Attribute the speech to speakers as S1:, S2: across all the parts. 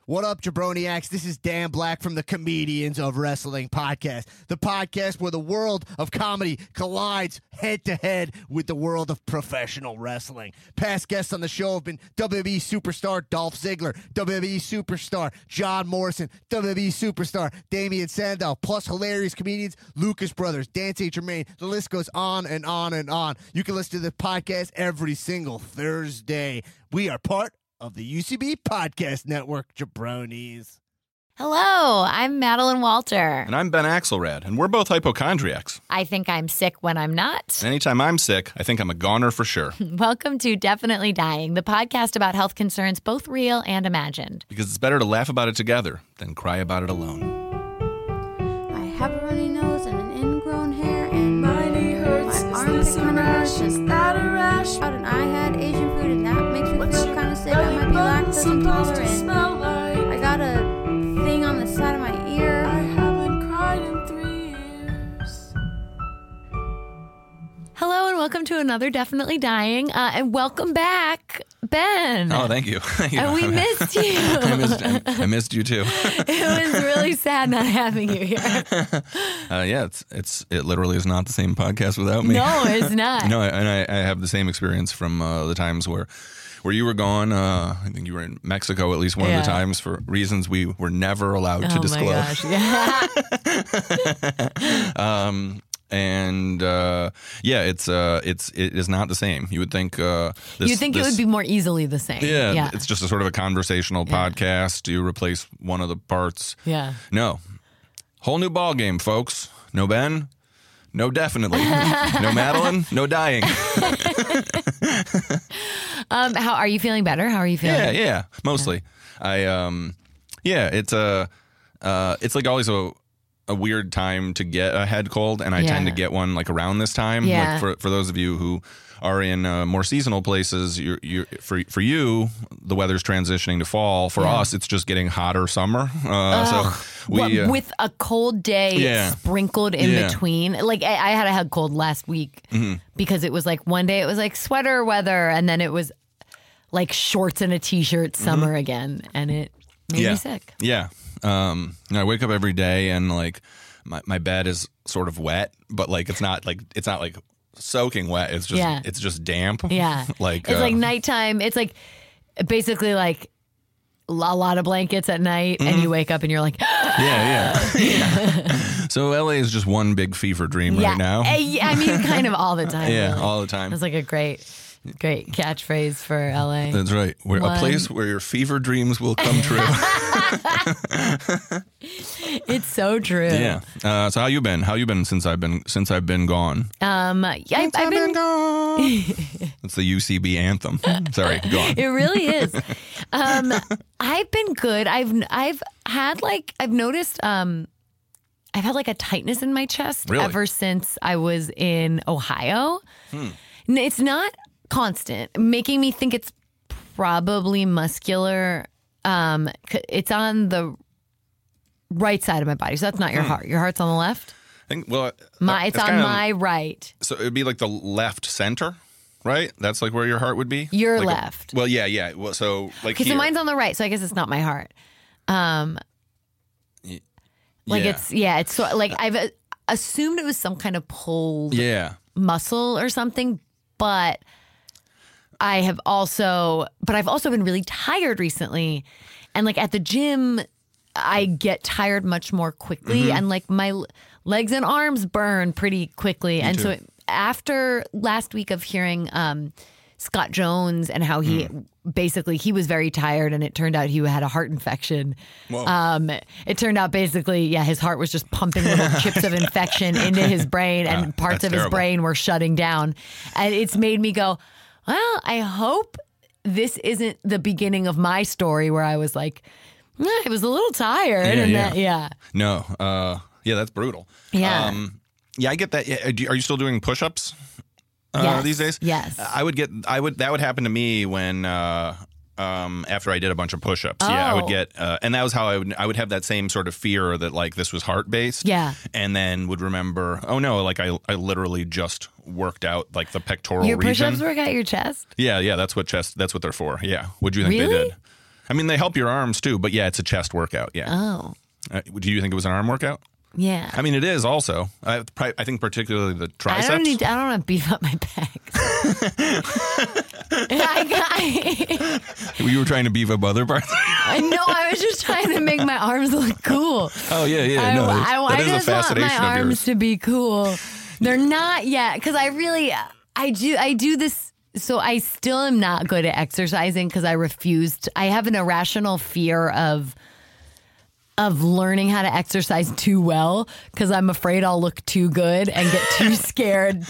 S1: What up, Jabroniacs? This is Dan Black from the Comedians of Wrestling podcast, the podcast where the world of comedy collides head-to-head with the world of professional wrestling. Past guests on the show have been WWE superstar Dolph Ziggler, WWE superstar John Morrison, WWE superstar Damian Sandow, plus hilarious comedians Lucas Brothers, Dan St. Germain. The list goes on and on and on. You can listen to the podcast every single Thursday. We are part of the UCB Podcast Network, jabronis.
S2: Hello, I'm Madeline Walter.
S3: And I'm Ben Axelrad, and we're both hypochondriacs.
S2: I think I'm sick when I'm not.
S3: Anytime I'm sick, I think I'm a goner for sure.
S2: Welcome to Definitely Dying, the podcast about health concerns, both real and imagined.
S3: Because it's better to laugh about it together than cry about it alone.
S4: I have a runny nose and an ingrown hair, and
S5: my knee hurts.
S4: my
S5: Is
S4: armpit
S5: this a
S4: kind of
S5: rash?
S4: hurts.
S5: Is that a rash?
S4: And I had Asian food, and that makes me feel kind of sick. I
S5: belly
S4: might be
S5: button's
S4: lactose
S5: supposed to
S4: intolerant.
S5: smell like.
S4: I got a thing on the side of my ear.
S5: I haven't cried in 3 years.
S2: Hello and welcome to another Definitely Dying, and welcome back, Ben.
S3: Oh, thank you.
S2: And we missed you.
S3: I missed you too.
S2: It was really sad not having you here.
S3: Yeah, it literally is not the same podcast without me.
S2: No, it's not.
S3: No, and I have the same experience from the times where you were gone. I think you were in Mexico at least one of the times for reasons we were never allowed to disclose.
S2: Oh my gosh, yeah.
S3: And it is not the same. You would think it
S2: would be more easily the same.
S3: Yeah, it's just a sort of a conversational podcast. You replace one of the parts.
S2: Yeah.
S3: No, whole new ball game, folks. No Ben, no definitely, no Madeline, no dying.
S2: How are you feeling better? How are you feeling?
S3: Yeah, mostly. It's like always a weird time to get a head cold, and I tend to get one like around this time.
S2: Yeah.
S3: Like for those of you who are in more seasonal places, for you the weather's transitioning to fall. For us, it's just getting hotter summer. So we
S2: with a cold day sprinkled in between. Like I had a head cold last week because it was like one day it was like sweater weather, and then it was like shorts and a t-shirt summer again, and it made me sick.
S3: Yeah. I wake up every day and like my bed is sort of wet, but like it's not like soaking wet. It's just damp.
S2: Yeah.
S3: Like
S2: it's like nighttime. It's like basically like a lot of blankets at night, and you wake up and you're like,
S3: yeah. So LA is just one big fever dream right now.
S2: I mean, kind of all the time.
S3: Yeah,
S2: really.
S3: all the time.
S2: It's like a great catchphrase for LA.
S3: That's right. We're a place where your fever dreams will come true.
S2: It's so true.
S3: Yeah. So how you been? How you been since I've been gone?
S2: I've been
S3: gone. It's the UCB anthem. Sorry, go on.
S2: It really is. I've been good. I've noticed I've had like a tightness in my chest ever since I was in Ohio. It's not constant, making me think it's probably muscular. It's on the right side of my body, so that's not your heart. Your heart's on the left.
S3: I think,
S2: it's on my right.
S3: So it'd be like the left center, right? That's like where your heart would be.
S2: Your
S3: like
S2: left.
S3: Yeah. Well, so like
S2: so mine's on the right, so I guess it's not my heart. It's so, like I've assumed it was some kind of pulled muscle or something, but I've also been really tired recently, and like at the gym I get tired much more quickly, and like my legs and arms burn pretty quickly. And so after last week of hearing Scott Jones and how he was very tired, and it turned out he had a heart infection. It turned out basically, his heart was just pumping little chips of infection into his brain, and parts of his brain were shutting down. And it's made me go, well, I hope this isn't the beginning of my story where I was like, I was a little tired.
S3: No. That's brutal.
S2: Yeah.
S3: I get that. Yeah. Are you still doing push-ups these days?
S2: Yes.
S3: That would happen to me when after I did a bunch of push-ups.
S2: Oh.
S3: Yeah, I would get, and that was how I would have that same sort of fear that like this was heart-based.
S2: Yeah.
S3: And then would remember, oh no, like I literally just worked out like the pectoral
S2: Your
S3: region.
S2: push-ups work out your chest?
S3: Yeah, that's what they're for. Yeah. What do you think they did? I mean, they help your arms too, but yeah, it's a chest workout. Yeah.
S2: Oh.
S3: Do you think it was an arm workout?
S2: Yeah.
S3: I mean, it is also. I think particularly the triceps.
S2: I don't want to beef up my pecs.
S3: You were trying to beef up other parts?
S2: I know. I was just trying to make my arms look cool.
S3: Oh, yeah. That is
S2: just
S3: a fascination
S2: want my
S3: of
S2: arms
S3: yours.
S2: to be cool. They're not yet, because I do this. So I still am not good at exercising because I refused. I have an irrational fear of learning how to exercise too well because I'm afraid I'll look too good and get too scared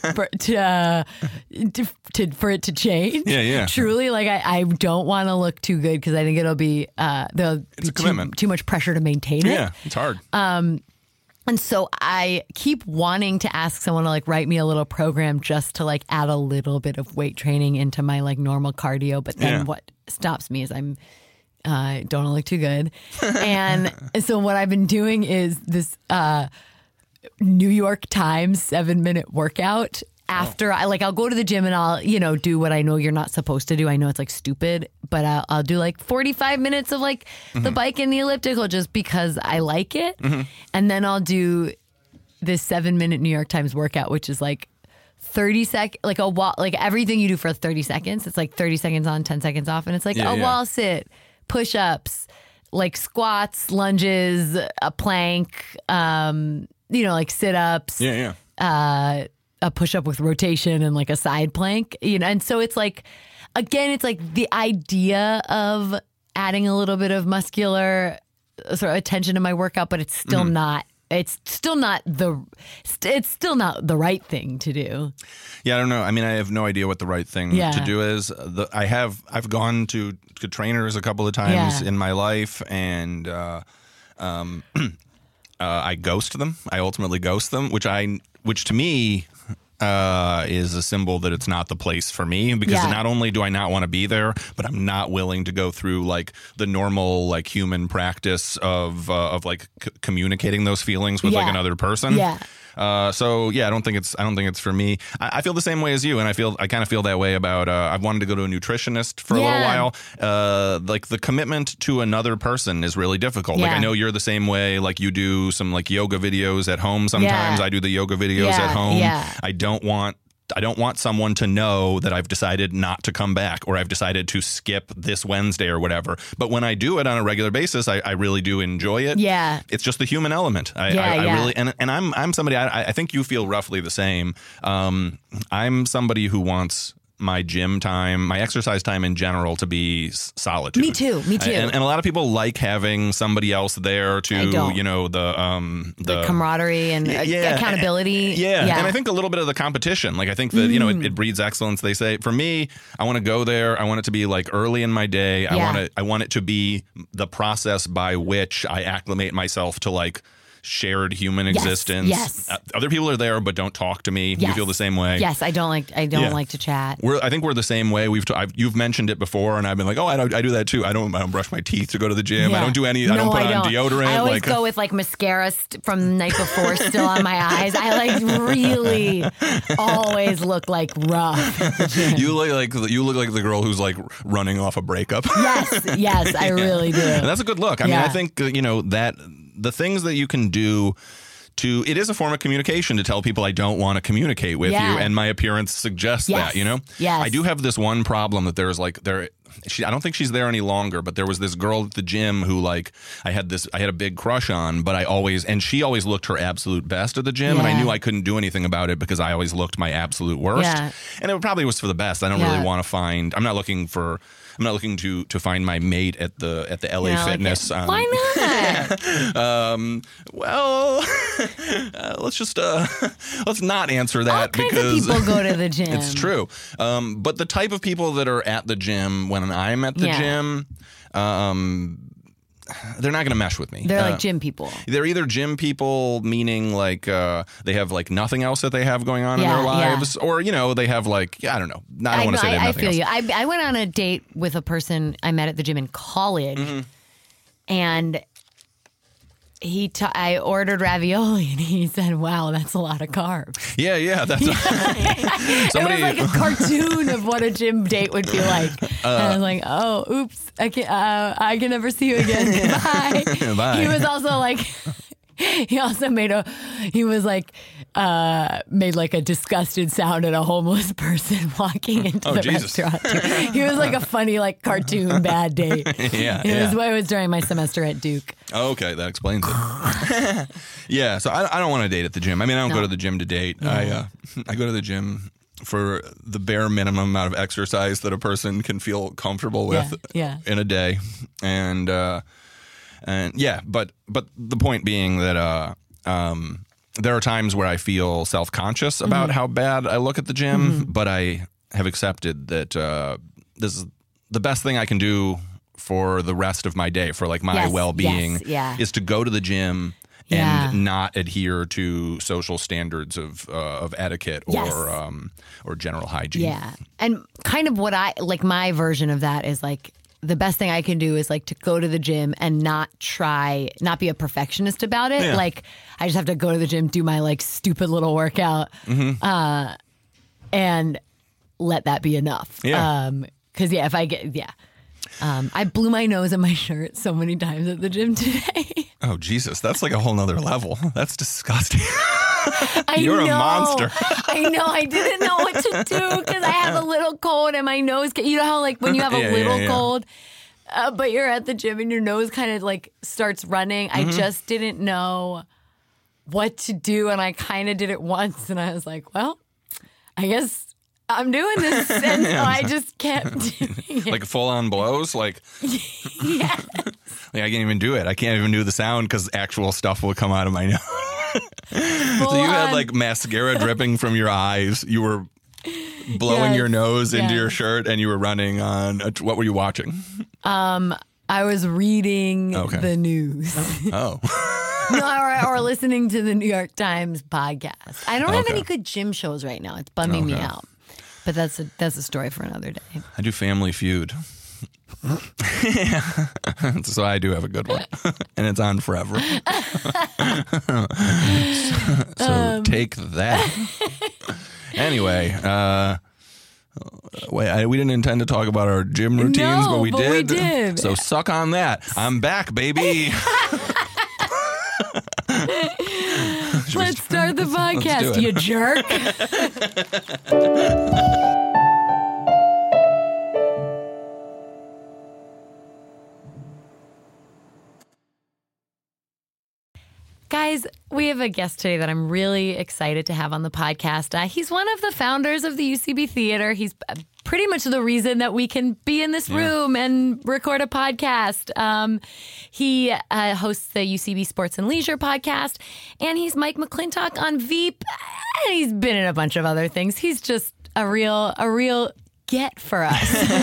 S2: for it to change.
S3: Yeah.
S2: Truly, like I don't want to look too good because I think it'll be
S3: It's a commitment.
S2: Too much pressure to maintain it.
S3: Yeah, it's hard.
S2: And so I keep wanting to ask someone to like write me a little program just to like add a little bit of weight training into my like normal cardio. But then what stops me is I don't look too good. And so what I've been doing is this New York Times 7-minute workout. After I'll go to the gym and I'll, do what I know you're not supposed to do. I know it's like stupid, but I'll do like 45 minutes of like the bike and the elliptical just because I like it. And then I'll do this 7-minute New York Times workout, which is like 30 seconds, like a wall, like everything you do for 30 seconds. It's like 30 seconds on, 10 seconds off. And it's like a wall sit, push-ups, like squats, lunges, a plank, like sit-ups. A push-up with rotation and like a side plank, and so it's like, again, it's like the idea of adding a little bit of muscular sort of attention to my workout, but it's still not. It's still not the right thing to do.
S3: Yeah, I don't know. I mean, I have no idea what the right thing to do is. I've gone to trainers a couple of times in my life, and I ghost them. I ultimately ghost them, which to me is a symbol that it's not the place for me, because not only do I not want to be there, but I'm not willing to go through like the normal like human practice of like communicating those feelings with like another person. So I don't think it's for me. I feel the same way as you, and I kind of feel that way about. I've wanted to go to a nutritionist for a little while. Like the commitment to another person is really difficult. Like I know you're the same way. Like you do some like yoga videos at home. Sometimes I do the yoga videos at home. I don't want someone to know that I've decided not to come back, or I've decided to skip this Wednesday or whatever. But when I do it on a regular basis, I really do enjoy it. Yeah. It's just the human element. I really, and I'm somebody, I think you feel roughly the same. I'm somebody who wants my gym time, my exercise time in general, to be solitude.
S2: Me too.
S3: And a lot of people like having somebody else there to, the
S2: camaraderie and accountability.
S3: And I think a little bit of the competition. Like I think that, it breeds excellence. They say, for me, I want to go there. I want it to be like early in my day. I want it to be the process by which I acclimate myself to like shared human existence.
S2: Yes.
S3: Other people are there, but don't talk to me. You feel the same way.
S2: Yes, I don't like to chat.
S3: I think we're the same way. You've mentioned it before, and I've been like, oh, I do that too. I don't brush my teeth to go to the gym. I don't do any. I don't put on deodorant.
S2: I always go with like mascara from the night before still on my eyes. I like really always look like rough.
S3: You look like the girl who's like running off a breakup.
S2: Yes, I really do.
S3: And that's a good look. I mean, I think that. The things that you can do it is a form of communication to tell people I don't want to communicate with you, and my appearance suggests that,
S2: Yes.
S3: I do have this one problem that there's like I don't think she's there any longer, but there was this girl at the gym who like I had a big crush on, but she always looked her absolute best at the gym, and I knew I couldn't do anything about it because I always looked my absolute worst. And it probably was for the best. I don't really want to find. I'm not looking to find my mate at the LA Fitness.
S2: Why not?
S3: Let's not answer that.
S2: All kinds
S3: because
S2: of people go to the gym.
S3: It's true. But the type of people that are at the gym when I'm at the gym, they're not going to mesh with me.
S2: They're like gym people.
S3: They're either gym people, meaning like they have like nothing else that they have going on in their lives, or they have like I don't know. I don't want to say they have nothing else.
S2: I feel you. I went on a date with a person I met at the gym in college, and I ordered ravioli and he said, "Wow, that's a lot of carbs."
S3: Yeah. That's
S2: somebody... It was like a cartoon of what a gym date would be like. And I was like, "Oh, oops, I can never see you again. Bye."
S3: Bye.
S2: He was also like, he also made like a disgusted sound at a homeless person walking into the restaurant. He was like a funny, like cartoon bad date. It was during my semester at Duke.
S3: Oh, okay, that explains it. Yeah, so I don't want to date at the gym. I mean, I don't go to the gym to date. Yeah. I go to the gym for the bare minimum amount of exercise that a person can feel comfortable with in a day. And but the point being that there are times where I feel self-conscious about how bad I look at the gym, but I have accepted that this is the best thing I can do for the rest of my day, for like my well-being, is to go to the gym and not adhere to social standards of etiquette or general hygiene. Yeah,
S2: and kind of what I like, my version of that is like, the best thing I can do is like to go to the gym and not be a perfectionist about it. Yeah. Like I just have to go to the gym, do my like stupid little workout, and let that be enough. Yeah. Cause if I get, I blew my nose in my shirt so many times at the gym today.
S3: Oh, Jesus. That's like a whole nother level. That's disgusting. You're a monster.
S2: I know. I didn't know what to do because I have a little cold and my nose. You know how like when you have a little cold, but you're at the gym and your nose kind of like starts running. I just didn't know what to do, and I kind of did it once, and I was like, well, I guess I'm doing this, and so I just kept doing it.
S3: Like full-on blows? Like,
S2: yes.
S3: Like I can't even do it. I can't even do the sound because actual stuff will come out of my nose. So you had like mascara dripping from your eyes. You were blowing your nose into your shirt, and you were running on. What were you watching?
S2: I was reading the news.
S3: Oh.
S2: No, or listening to the New York Times podcast. I don't have any good gym shows right now. It's bumming me out. But that's a story for another day.
S3: I do Family Feud. So I do have a good one. And it's on forever. So take that. Anyway, we didn't intend to talk about our gym routines, but we did. So suck on that. I'm back, baby.
S2: Let's start the podcast, you jerk. Guys, we have a guest today that I'm really excited to have on the podcast. He's one of the founders of the UCB Theater. He's pretty much the reason that we can be in this room and record a podcast. He hosts the UCB Sports and Leisure podcast, and he's Mike McClintock on Veep, and he's been in a bunch of other things. He's just a real get for us.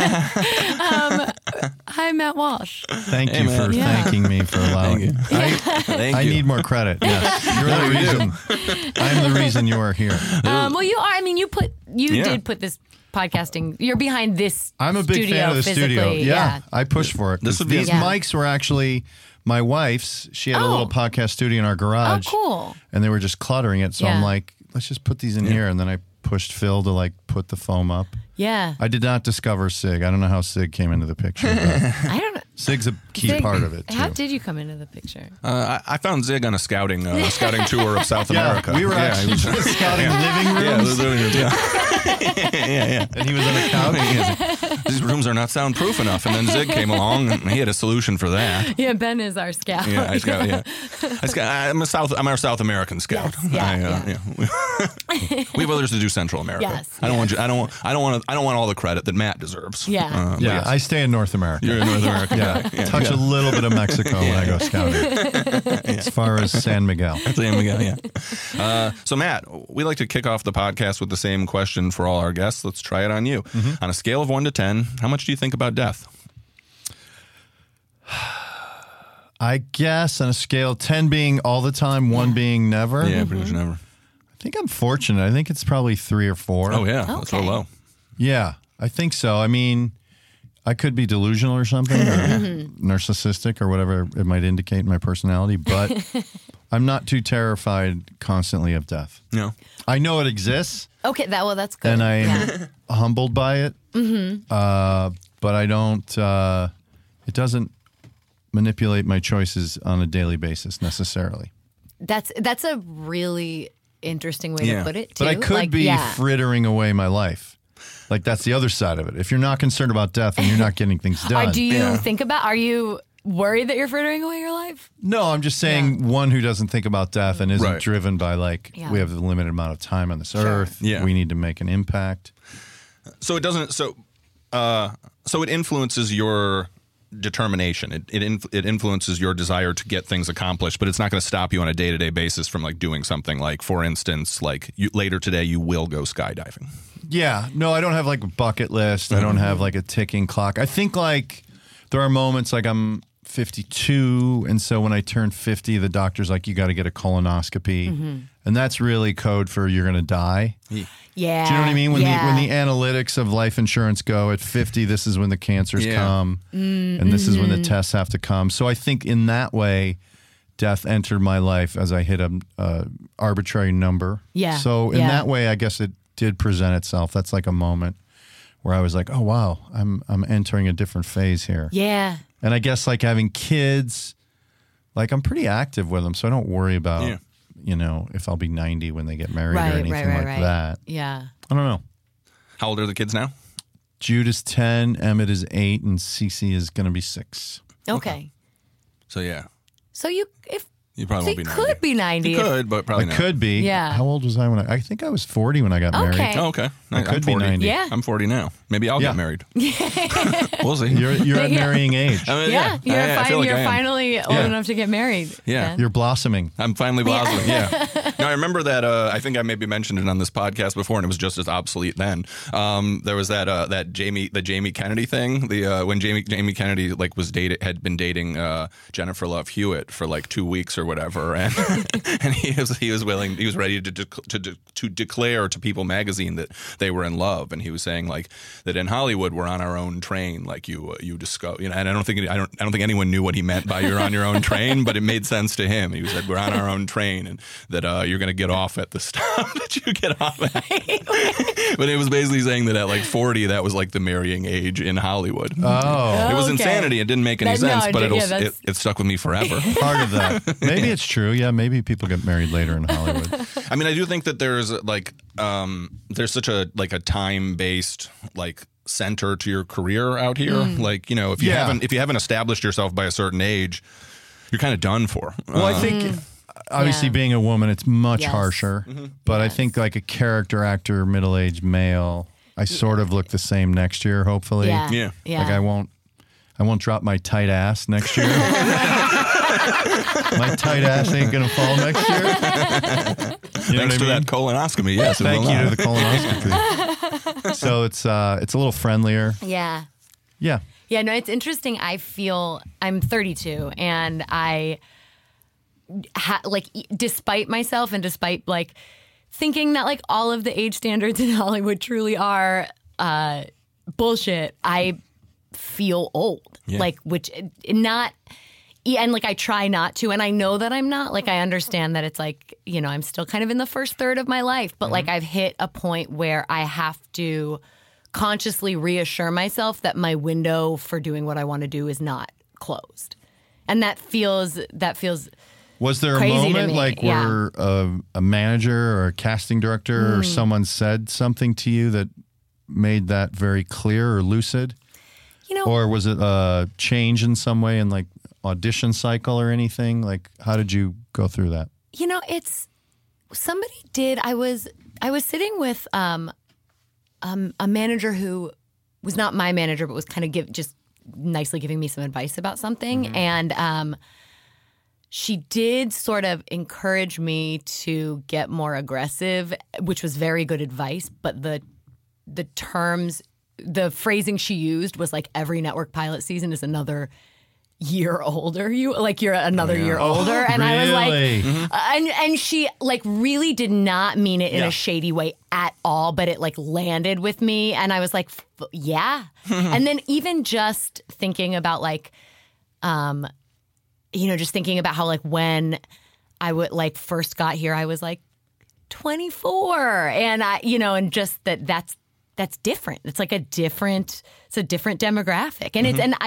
S2: Hi, Matt Walsh.
S6: Thank you for thanking me for allowing me. I need more credit. Yes, you're the reason. I'm the reason you are here.
S2: Well, you are. I mean, you did put this podcasting. You're behind this.
S6: I'm a big fan of the studio. Yeah, I push for it. These mics were actually my wife's. She had a little podcast studio in our garage.
S2: Oh, cool.
S6: And they were just cluttering it. So I'm like, let's just put these in here. And then I pushed Phil to like put the foam up.
S2: Yeah.
S6: I did not discover Sig. I don't know how Sig came into the picture.
S2: I don't know.
S6: Sig's a key part of it, too.
S2: How did you come into the picture?
S3: I found Zig on a scouting tour of South America.
S6: We were actually scouting living rooms.
S3: Yeah.
S6: And he was on a couch.
S3: These rooms are not soundproof enough. And then Zig came along, and he had a solution for that.
S2: Yeah, Ben is our scout.
S3: I'm our South American scout.
S2: Yes,
S3: We have others to do Central America.
S2: Yes.
S3: I don't want all the credit that Matt deserves.
S2: Yeah.
S6: Yes. I stay in North America.
S3: You're in North America.
S6: Yeah. Touch a little bit of Mexico when I go scouting. As far as San Miguel.
S3: So Matt, we like to kick off the podcast with the same question for all our guests. Let's try it on you. On a scale of 1 to 10, how much do you think about death?
S6: I guess on a scale, 10 being all the time, 1 being never.
S3: Yeah, pretty much never.
S6: I think I'm fortunate. I think it's probably 3 or 4.
S3: Oh, yeah. That's so low.
S6: Yeah, I think so. I mean, I could be delusional or something, or narcissistic or whatever it might indicate in my personality, but I'm not too terrified constantly of death.
S3: No.
S6: I know it exists.
S2: Okay, that's good.
S6: And I'm humbled by it. But I don't, it doesn't manipulate my choices on a daily basis necessarily.
S2: That's a really interesting way to put it, too.
S6: But I could be frittering away my life. Like, that's the other side of it. If you're not concerned about death and you're not getting things done.
S2: Are you worried that you're frittering away your life?
S6: No, I'm just saying one who doesn't think about death and isn't driven by, like, we have a limited amount of time on this earth. Yeah. We need to make an impact.
S3: So it doesn't, so it influences your determination. It influences your desire to get things accomplished, but it's not going to stop you on a day-to-day basis from, like, doing something. Like, for instance, like, later today you will go skydiving.
S6: Yeah. No, I don't have, like, a bucket list. I don't have, like, a ticking clock. I think, like, there are moments, like, I'm 52, and so when I turn 50, the doctor's like, you got to get a colonoscopy. And that's really code for you're going to die.
S2: Yeah.
S6: Do you know what I mean? When the analytics of life insurance go at 50, this is when the cancers come, and this is when the tests have to come. So I think in that way, death entered my life as I hit a arbitrary number.
S2: Yeah.
S6: So in that way, I guess it did present itself. That's like a moment where I was like, oh wow, I'm entering a different phase here.
S2: Yeah.
S6: And I guess like having kids, like I'm pretty active with them, so I don't worry about you know, if I'll be 90 when they get married or anything like that.
S2: Yeah.
S6: I don't know.
S3: How old are the kids now?
S6: Jude is 10, Emmett is 8, and Cece is going to be 6.
S2: Okay.
S3: So yeah.
S2: So you
S3: probably won't be 90.
S2: Could be 90.
S3: You could, but probably not.
S6: Could be.
S2: Yeah.
S6: How old was I when I think I was 40 when I got married.
S3: Oh, okay.
S6: I could be 90.
S2: Yeah.
S3: I'm 40 now. Maybe I'll get married. We'll see.
S6: You're at marrying age.
S3: I mean,
S2: you're finally old enough to get married.
S3: Yeah.
S2: Ben.
S6: You're blossoming.
S3: I'm finally blossoming. Yeah. No, I remember that. I think I maybe mentioned it on this podcast before, and it was just as obsolete then. There was the Jamie Kennedy thing. When Jamie Kennedy had been dating Jennifer Love Hewitt for like 2 weeks or whatever, and he was ready to declare to People magazine that they were in love, and he was saying like that in Hollywood we're on our own train, like you discover, you know. And I don't think anyone knew what he meant by you're on your own train, but it made sense to him. He said we're on our own train, and that you're going to get off at the stop that you get off at. But it was basically saying that at like 40, that was like the marrying age in Hollywood.
S6: Oh,
S3: it was insanity. It didn't make any sense, but it stuck with me forever.
S6: Part of that. Maybe it's true. Yeah, maybe people get married later in Hollywood.
S3: I mean, I do think that there's like there's such a time-based like center to your career out here. Like, you know, if you haven't established yourself by a certain age, you're kind of done for.
S6: Well, I think obviously being a woman, it's much harsher. But I think like a character actor, middle-aged male, I sort of look the same next year, hopefully.
S2: Yeah.
S6: Like I won't drop my tight ass next year. My tight ass ain't gonna fall next year.
S3: Thanks to that colonoscopy, yes.
S6: Thank you to the colonoscopy. So it's a little friendlier.
S2: Yeah.
S6: Yeah.
S2: Yeah, no, it's interesting. I feel I'm 32 and I despite myself and despite like thinking that like all of the age standards in Hollywood truly are bullshit, I feel old. Like, which not, and like I try not to, and I know that I'm not. Like I understand that it's like, you know, I'm still kind of in the first third of my life, but like I've hit a point where I have to consciously reassure myself that my window for doing what I want to do is not closed. And that feels
S6: Was there a moment like where a manager or a casting director or someone said something to you that made that very clear or lucid? You know, or was it a change in some way in like audition cycle or anything? Like, how did you go through that?
S2: You know, it's somebody did. I was sitting with a manager who was not my manager, but was kind of just nicely giving me some advice about something, and she did sort of encourage me to get more aggressive, which was very good advice. But the terms, the phrasing she used was like every network pilot season is another year older. You're another year older. And
S6: really?
S2: I was like, and she like really did not mean it in a shady way at all, but it like landed with me. And I was like, yeah. And then even just thinking about like, just thinking about how like when I would like first got here, I was like 24 and and just that's different. It's like a different demographic. And it's, and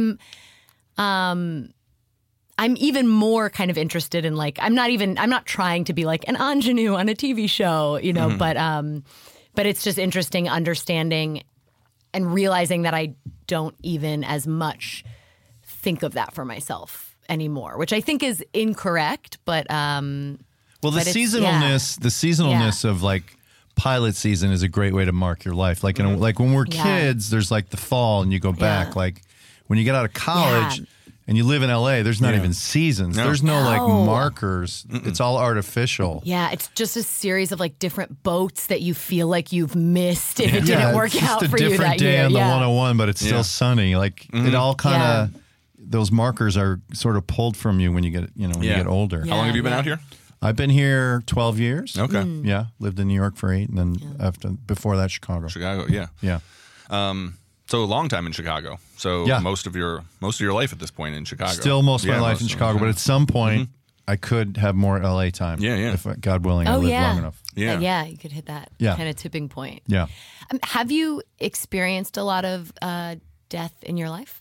S2: I'm even more kind of interested in like, I'm not trying to be like an ingenue on a TV show, but it's just interesting understanding and realizing that I don't even as much think of that for myself anymore, which I think is incorrect, but,
S6: well, the seasonalness of like pilot season is a great way to mark your life. Like, like when we're kids, there's like the fall and you go back. Like when you get out of college and you live in LA, there's not even seasons. There's no like markers. It's all artificial.
S2: Yeah, it's just a series of like different boats that you feel like you've missed if it didn't work out for you that year.
S6: It's just a different day on the 101, but it's still sunny. Like it all kind of, those markers are sort of pulled from you when you get, when you get older.
S3: How long have you been out here?
S6: I've been here 12 years.
S3: Okay.
S6: Yeah. Lived in New York for 8 and then before that, Chicago.
S3: Yeah. So a long time in Chicago. So most of your life at this point in Chicago.
S6: Still most of my life in Chicago, but at some point I could have more LA time.
S3: Yeah.
S6: If God willing, I live long enough.
S2: Yeah, you could hit that kind of tipping point.
S6: Yeah.
S2: Have you experienced a lot of death in your life?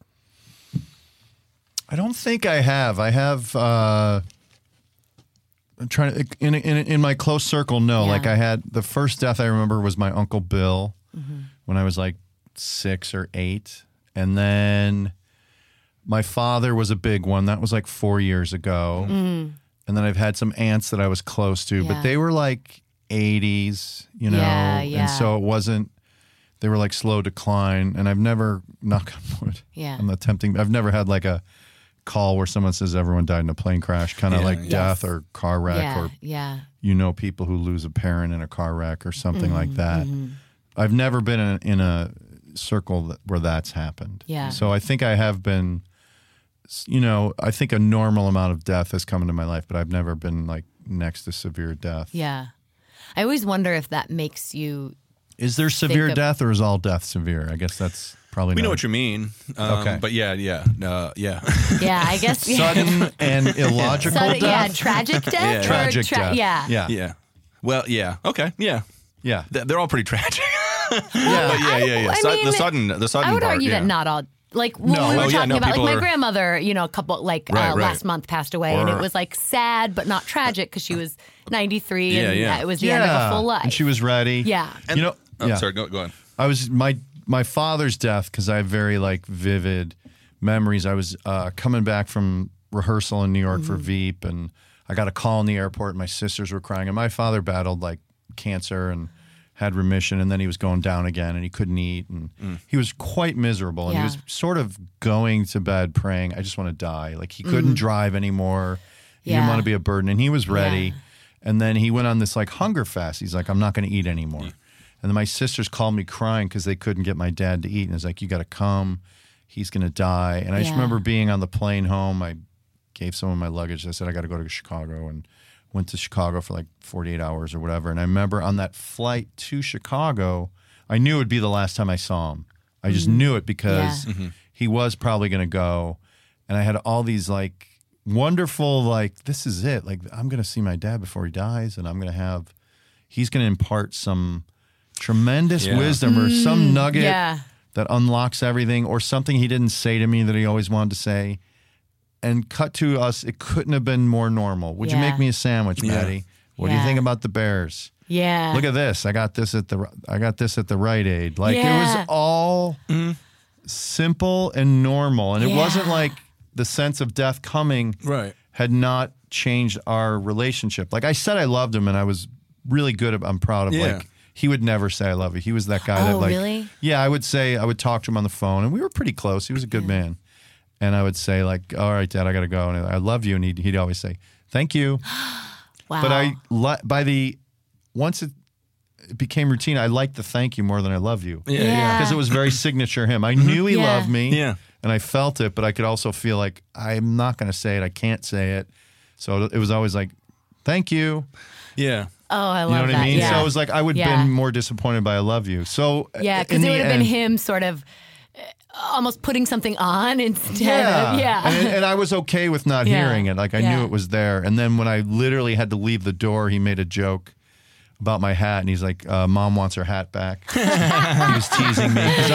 S6: I don't think I have. I have. I'm trying to in my close circle. No, like I had the first death I remember was my Uncle Bill when I was like 6 or 8, and then my father was a big one. That was like 4 years ago, and then I've had some aunts that I was close to, but they were like 80s, and so it wasn't. They were like slow decline, and I've never, knock on wood, I'm not tempting. I've never had like a call where someone says everyone died in a plane crash, kind of like death or car wreck, or people who lose a parent in a car wreck or something like that. I've never been in a circle where that's happened. So I think I have been, I think a normal amount of death has come into my life, but I've never been like next to severe death.
S2: Yeah. I always wonder if that makes you.
S6: Is there severe death or is all death severe? I guess that's probably.
S3: We know what you mean.
S6: Okay.
S3: But yeah.
S2: Yeah, I guess.
S6: Sudden and illogical death?
S2: Yeah, tragic death?
S6: Tragic death.
S2: Yeah.
S3: Well, yeah. Okay. Yeah. They're all pretty tragic.
S2: Yeah.
S3: The sudden
S2: I would
S3: part,
S2: argue that not all. Like when we were talking about, like my grandmother, a couple last month passed away, and it was like sad but not tragic because she was 93, and it was the end of a full life,
S6: and she was ready.
S2: Yeah,
S3: and, sorry, go on.
S6: I was my father's death because I have very like vivid memories. I was coming back from rehearsal in New York for Veep, and I got a call in the airport, and my sisters were crying, and my father battled like cancer and had remission, and then he was going down again, and he couldn't eat, and he was quite miserable, and he was sort of going to bed praying, I just want to die. Like he couldn't drive anymore. He didn't want to be a burden, and he was ready. And then he went on this like hunger fast. He's like, I'm not going to eat anymore. And then my sisters called me crying because they couldn't get my dad to eat, and it's like, you got to come. He's going to die. And I just remember being on the plane home. I gave some of my luggage. I said, I got to go to Chicago, and went to Chicago for like 48 hours or whatever. And I remember on that flight to Chicago, I knew it would be the last time I saw him. I just knew it because he was probably going to go. And I had all these like wonderful, like, this is it. Like, I'm going to see my dad before he dies, and he's going to impart some tremendous wisdom or some nugget that unlocks everything, or something he didn't say to me that he always wanted to say. And cut to us, it couldn't have been more normal. Would you make me a sandwich, Maddie? What do you think about the Bears?
S2: Yeah.
S6: Look at this. I got this at the Rite Aid. Like it was all simple and normal. And it wasn't like the sense of death coming had not changed our relationship. Like I said I loved him, and I was really good. I'm proud of like he would never say I love you. He was that guy that like
S2: really?
S6: Yeah, I would talk to him on the phone, and we were pretty close. He was a good man. And I would say like, all right, Dad, I got to go. And I love you. And he'd always say, thank you.
S2: Wow.
S6: But once it became routine, I liked the thank you more than I love you.
S2: Yeah.
S6: Because it was very signature him. I knew he loved me.
S3: Yeah.
S6: and I felt it, but I could also feel like I'm not going to say it. I can't say it. So it was always like, thank you.
S3: Yeah.
S2: Oh, I love that.
S6: You know what I mean?
S2: Yeah.
S6: So it was like I would have been more disappointed by I love you. So
S2: yeah, because it would have been him sort of almost putting something on instead of,
S6: And I was okay with not hearing it. Like I knew it was there. And then when I literally had to leave the door, he made a joke about my hat, and he's like, Mom wants her hat back. He was teasing me because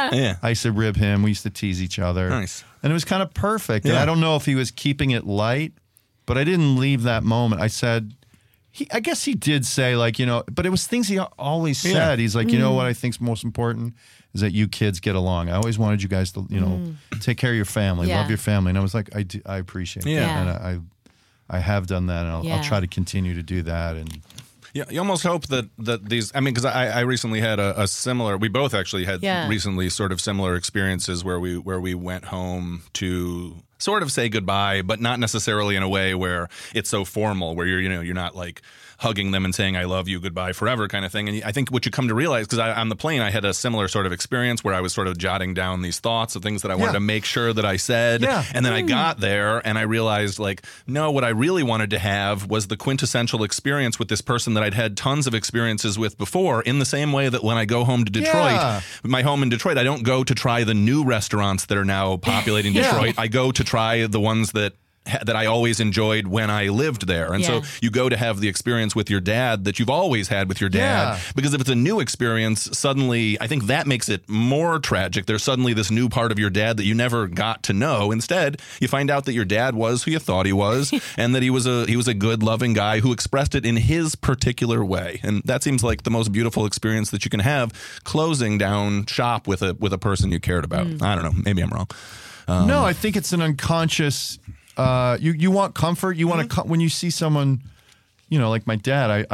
S6: I used to rib him. We used to tease each other.
S3: Nice.
S6: And it was kind of perfect. And I don't know if he was keeping it light, but I didn't leave that moment. I said, I guess he did say, like, you know, but it was things he always said. He's like, you know what I think's most important is that you kids get along. I always wanted you guys to, you know, take care of your family, love your family. And I was like, I appreciate that. And I have done that, and I'll try to continue to do that. And
S3: yeah, you almost hope that these, I mean, because I recently had a similar, we both actually had recently sort of similar experiences where we went home to sort of say goodbye, but not necessarily in a way where it's so formal, where you're not like hugging them and saying I love you, goodbye forever kind of thing. And I think what you come to realize, because on the plane I had a similar sort of experience where I was sort of jotting down these thoughts of things that I wanted to make sure that I said. And then I got there and I realized, like, no, what I really wanted to have was the quintessential experience with this person that I'd had tons of experiences with before, in the same way that when I go home to Detroit, my home in Detroit, I don't go to try the new restaurants that are now populating Detroit. I go to try the ones that I always enjoyed when I lived there. And so you go to have the experience with your dad that you've always had with your dad. Because if it's a new experience, suddenly I think that makes it more tragic. There's suddenly this new part of your dad that you never got to know. Instead, you find out that your dad was who you thought he was and that he was a good, loving guy who expressed it in his particular way. And that seems like the most beautiful experience that you can have, closing down shop with a person you cared about. I don't know. Maybe I'm wrong.
S6: No, I think it's an unconscious... You want comfort. You want to when you see someone, you know, like my dad.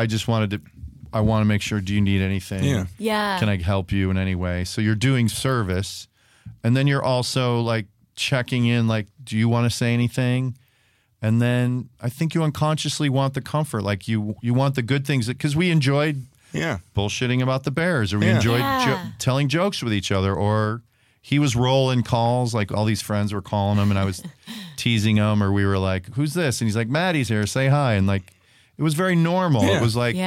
S6: I want to make sure. Do you need anything?
S2: Yeah.
S6: Can I help you in any way? So you're doing service, and then you're also like checking in. Like, do you want to say anything? And then I think you unconsciously want the comfort. Like you want the good things because we enjoyed bullshitting about the Bears, or we enjoyed telling jokes with each other, or he was rolling calls. Like all these friends were calling him, and I was teasing him, or we were like, who's this? And he's like, Maddie's here, say hi. And like, it was very normal. It was like,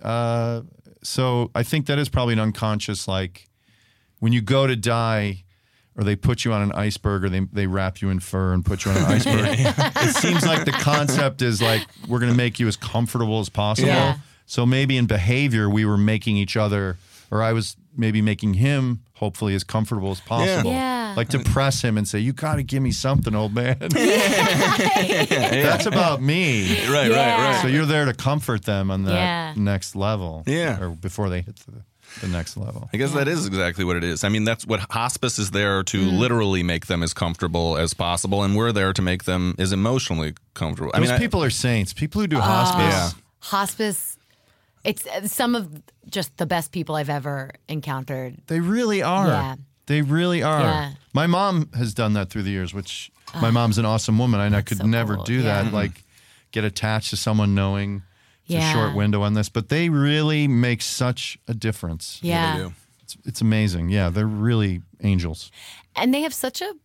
S6: so I think that is probably an unconscious, like when you go to die or they put you on an iceberg, or they wrap you in fur and put you on an iceberg. It seems like the concept is like, we're going to make you as comfortable as possible. So maybe in behavior, we were making each other, or I was maybe making him hopefully as comfortable as possible. Like to press him and say, you got to give me something, old man. That's about me.
S3: Right.
S6: So you're there to comfort them on that next level. Or before they hit the next level.
S3: I guess that is exactly what it is. I mean, that's what hospice is there to literally make them as comfortable as possible, and we're there to make them as emotionally comfortable.
S6: Those people are saints. People who do hospice.
S2: Hospice, it's some of just the best people I've ever encountered.
S6: They really are.
S2: Yeah.
S6: They really are.
S2: Yeah.
S6: My mom has done that through the years, which my mom's an awesome woman, and I could never do that. Like, get attached to someone knowing it's a short window on this. But they really make such a difference.
S2: Yeah.
S3: They do.
S6: It's amazing. Yeah, they're really angels.
S2: And they have such a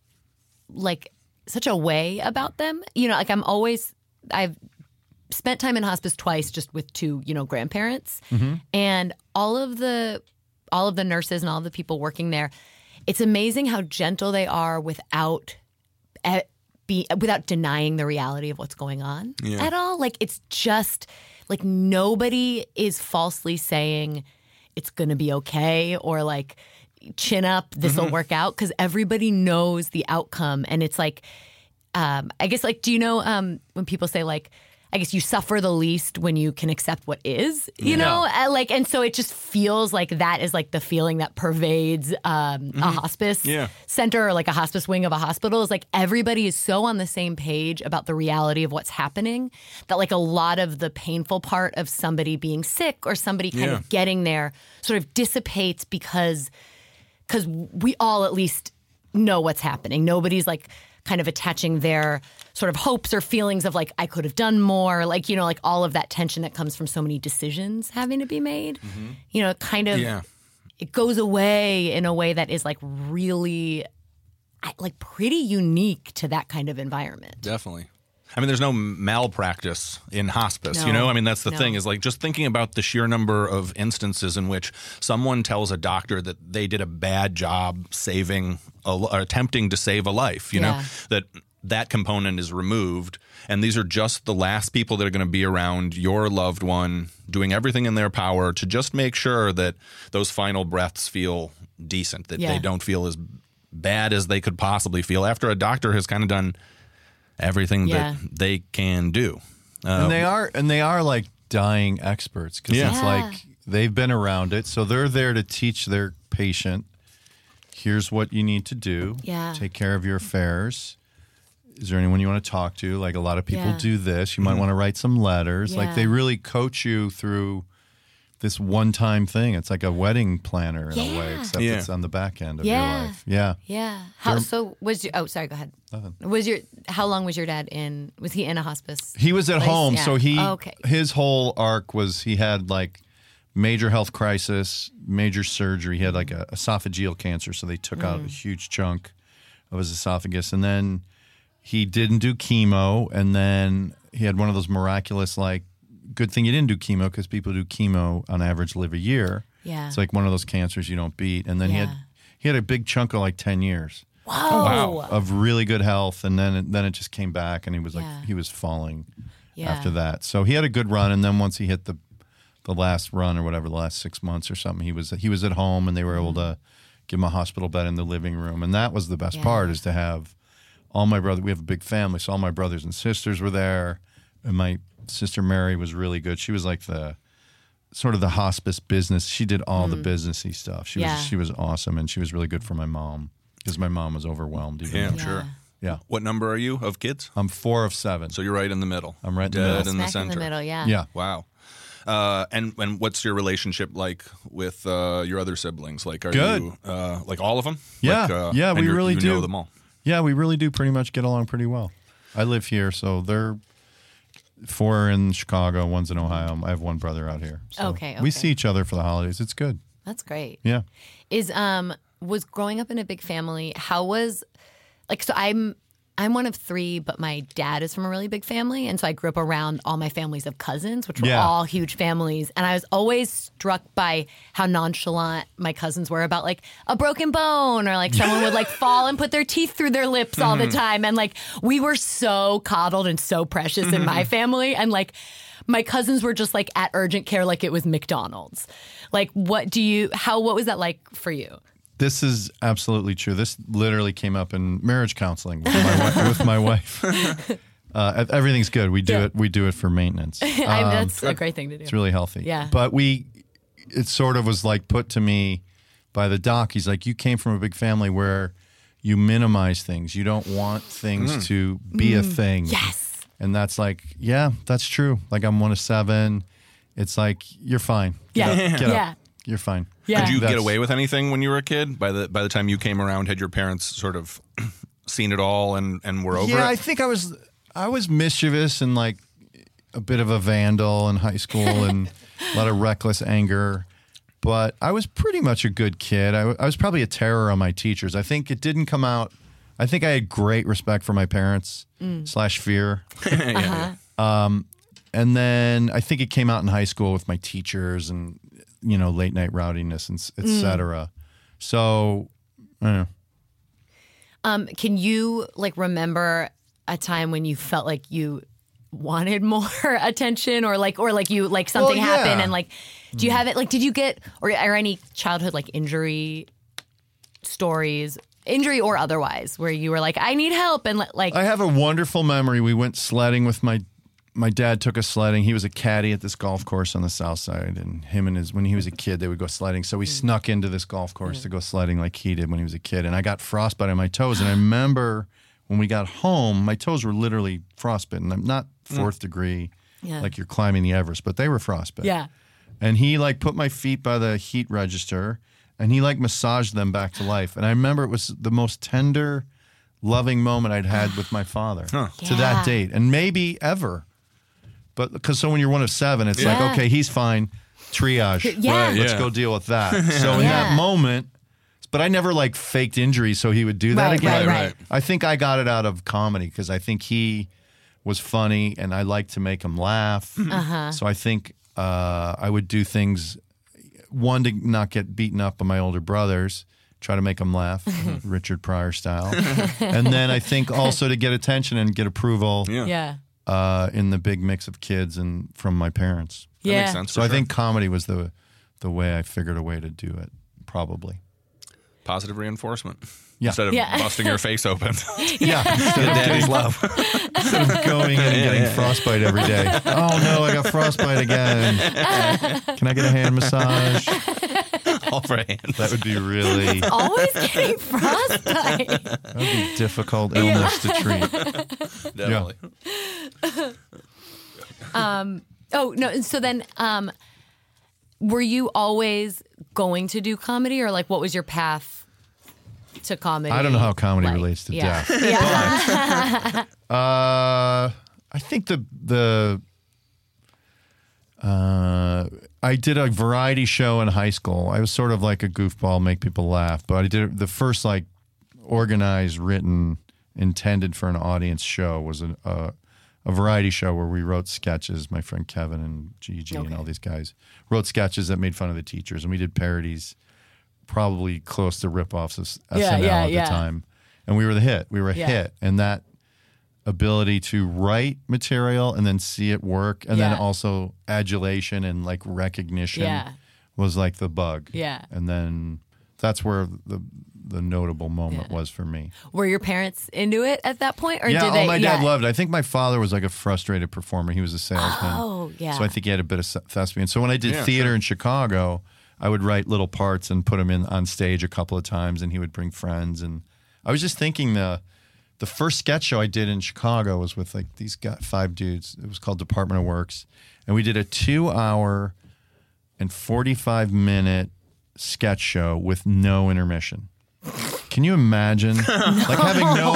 S2: way about them. You know, like I've spent time in hospice twice just with two, grandparents. And all of the nurses and all of the people working there, it's amazing how gentle they are without denying the reality of what's going on at all. Like, it's just like nobody is falsely saying it's going to be okay, or like, chin up, this will work out, because everybody knows the outcome. And it's like, I guess, like, do you know when people say, like, I guess you suffer the least when you can accept what is, you know? Like, and so it just feels like that is like the feeling that pervades a hospice center, or like a hospice wing of a hospital, is like everybody is so on the same page about the reality of what's happening that like a lot of the painful part of somebody being sick or somebody kind of getting there sort of dissipates because we all at least know what's happening. Nobody's like kind of attaching their sort of hopes or feelings of like, I could have done more, like, like all of that tension that comes from so many decisions having to be made, kind of, it goes away in a way that is like really, like pretty unique to that kind of environment.
S3: Definitely. I mean, there's no malpractice in hospice,
S2: No.
S3: you know? I mean, that's the thing is like just thinking about the sheer number of instances in which someone tells a doctor that they did a bad job or attempting to save a life, you know, that component is removed. And these are just the last people that are going to be around your loved one doing everything in their power to just make sure that those final breaths feel decent, that they don't feel as bad as they could possibly feel after a doctor has kind of done everything that they can do.
S6: And they are like dying experts because it's like they've been around it. So they're there to teach their patient, here's what you need to do. Take care of your affairs. Is there anyone you want to talk to? Like a lot of people do this. You might want to write some letters. Like they really coach you through this one-time thing. It's like a wedding planner in a way, except it's on the back end of your life. Yeah.
S2: So was your? Oh, sorry. Go ahead. How long was your dad in? Was he in a hospice?
S6: He was at home. So his whole arc was he had like major health crisis, major surgery. He had like a esophageal cancer, so they took out a huge chunk of his esophagus, and then he didn't do chemo, and then he had one of those miraculous like. Good thing you didn't do chemo because people do chemo on average live a year.
S2: Yeah.
S6: It's like one of those cancers you don't beat. And then he had a big chunk of like 10 years.
S2: Wow.
S6: Of really good health. And then it just came back and he was like, he was falling after that. So he had a good run. And then once he hit the last run or whatever, the last 6 months or something, he was at home and they were able to give him a hospital bed in the living room. And that was the best part is to have all my brothers. We have a big family. So all my brothers and sisters were there. And my sister Mary was really good. She was like the sort of the hospice business. She did all the businessy stuff. She was awesome, and she was really good for my mom because my mom was overwhelmed.
S3: I'm sure.
S6: Yeah.
S3: What number are you of kids?
S6: I'm 4 of 7.
S3: So you're right in the middle.
S6: I'm right in the middle.
S3: In the center.
S2: In the middle,
S6: Yeah.
S3: Wow. And what's your relationship like with your other siblings? Like, are
S6: good.
S3: You like all of them?
S6: Yeah.
S3: Like,
S6: we really do.
S3: Know them all.
S6: Yeah, we really do pretty much get along pretty well. I live here, so they're 4 in Chicago, 1's in Ohio. I have 1 brother out here. So
S2: okay.
S6: We see each other for the holidays. It's good.
S2: That's great.
S6: Yeah.
S2: Was growing up in a big family, how was like so I'm one of 3, but my dad is from a really big family. And so I grew up around all my families of cousins, which were all huge families. And I was always struck by how nonchalant my cousins were about like a broken bone or like someone would like fall and put their teeth through their lips all the time. And like we were so coddled and so precious in my family. And like my cousins were just like at urgent care like it was McDonald's. Like what was that like for you?
S6: This is absolutely true. This literally came up in marriage counseling with my wife. Everything's good. We do it. We do it for maintenance.
S2: That's a great thing to do.
S6: It's really healthy.
S2: Yeah.
S6: But it sort of was like put to me by the doc. He's like, you came from a big family where you minimize things. You don't want things to be a thing.
S2: Yes.
S6: And that's like, yeah, that's true. Like I'm 1 of 7. It's like you're fine. Get up. You're fine.
S2: Yeah.
S3: Did you get away with anything when you were a kid? By the time you came around, had your parents sort of seen it all and were over it?
S6: Yeah, I think I was mischievous and like a bit of a vandal in high school and a lot of reckless anger. But I was pretty much a good kid. I was probably a terror on my teachers. I think it didn't come out. I think I had great respect for my parents / fear. And then I think it came out in high school with my teachers and late night rowdiness and et cetera. So, I don't know.
S2: Can you like remember a time when you felt like you wanted more attention or you like something happened and like, do you have it? Like, did you get or any childhood like injury stories, injury or otherwise, where you were like, I need help and like?
S6: I have a wonderful memory. We went sledding with my dad took us sledding. He was a caddy at this golf course on the south side, and when he was a kid, they would go sledding. So we snuck into this golf course to go sledding like he did when he was a kid. And I got frostbite on my toes. And I remember when we got home, my toes were literally frostbitten. I'm not 4th degree, like you're climbing the Everest, but they were frostbitten.
S2: Yeah.
S6: And he like put my feet by the heat register, and he like massaged them back to life. And I remember it was the most tender, loving moment I'd had with my father to that date, and maybe ever. But because when you're 1 of 7, it's like, okay, he's fine. Triage.
S2: Yeah.
S6: Let's go deal with that. So in that moment, But I never like faked injuries, so he would do that again.
S2: Right.
S6: I think I got it out of comedy because I think he was funny and I liked to make him laugh. So I think I would do things, one, to not get beaten up by my older brothers, try to make them laugh, Richard Pryor style. And then I think also to get attention and get approval in the big mix of kids and from my parents.
S3: That makes sense.
S6: So I think comedy was the way I figured a way to do it, probably.
S3: Positive reinforcement.
S6: Yeah.
S3: Instead of busting your face open.
S6: Yeah.
S3: Instead of daddy's love.
S6: Instead of going in and getting frostbite every day. Oh, no, I got frostbite again. Can I get a hand massage?
S3: All for hand.
S6: That would be really...
S2: Always getting frostbite.
S6: That would be a difficult illness to treat.
S3: Definitely.
S2: So then were you always going to do comedy, or like what was your path to comedy?
S6: I don't know how comedy relates to death.
S2: Yeah.
S6: But, I think I did a variety show in high school. I was sort of like a goofball, make people laugh. But I did the first like organized, written, intended for an audience show was a variety show where we wrote sketches. My friend Kevin and Gigi and all these guys wrote sketches that made fun of the teachers, and we did parodies, probably close to ripoffs of SNL at the time. And we were the hit. We were a hit, and that ability to write material and then see it work, and then also adulation and like recognition was like the bug.
S2: Yeah,
S6: and then that's where the notable moment was for me.
S2: Were your parents into it at that point, or did they?
S6: My dad loved it. I think my father was like a frustrated performer. He was a salesman.
S2: Oh, yeah.
S6: So I think he had a bit of thespian. So when I did theater in Chicago, I would write little parts and put them in on stage a couple of times, and he would bring friends. And I was just thinking the first sketch show I did in Chicago was with like these 5 dudes. It was called Department of Works, and we did a 2-hour and 45-minute sketch show with no intermission. Can you imagine like having no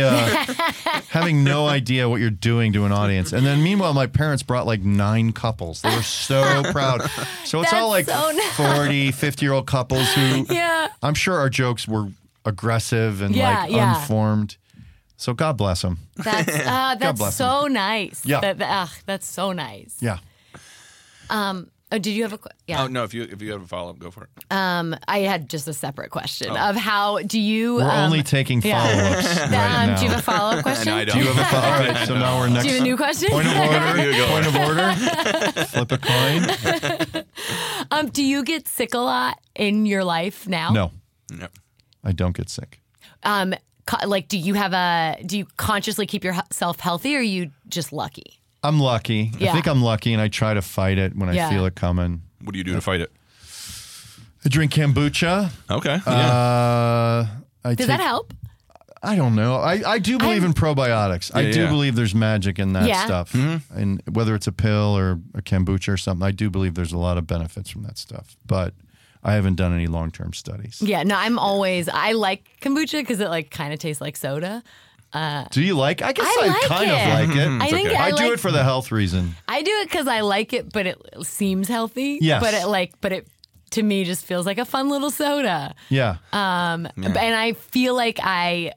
S6: idea what you're doing to an audience? And then meanwhile, my parents brought like 9 couples. They were so proud. So it's all like 40, 50-year-old couples who I'm sure our jokes were aggressive and unformed. So God bless them.
S2: That's so nice.
S6: Yeah.
S2: That's so nice.
S6: Yeah.
S2: Did you have a
S3: Oh no, if you have a follow-up, go for it.
S2: I had just a separate question of how do you
S6: We're only taking follow-ups right now.
S2: Do you have a follow-up question?
S3: No, I don't.
S6: Do you have a follow-up? All right, so now we're next.
S2: Do you have a new question?
S6: Point of order. Flip a coin.
S2: Do you get sick a lot in your life now?
S6: No. I don't get sick.
S2: Like, do you consciously keep yourself healthy, or are you just lucky?
S6: I'm lucky.
S2: Yeah.
S6: I think I'm lucky, and I try to fight it when I feel it coming.
S3: What do you do to fight it?
S6: I drink kombucha.
S3: Okay.
S2: Does that help?
S6: I don't know. I do believe in probiotics. I do believe there's magic in that stuff. Mm-hmm. And whether it's a pill or a kombucha or something, I do believe there's a lot of benefits from that stuff. But I haven't done any long-term studies.
S2: Yeah, no, I like kombucha because it like kind of tastes like soda.
S6: Do you like? I guess I kind of like it. I do it for the health reason.
S2: I do it because I like it, but it seems healthy.
S6: Yes.
S2: But it to me just feels like a fun little soda.
S6: Yeah.
S2: And I feel like I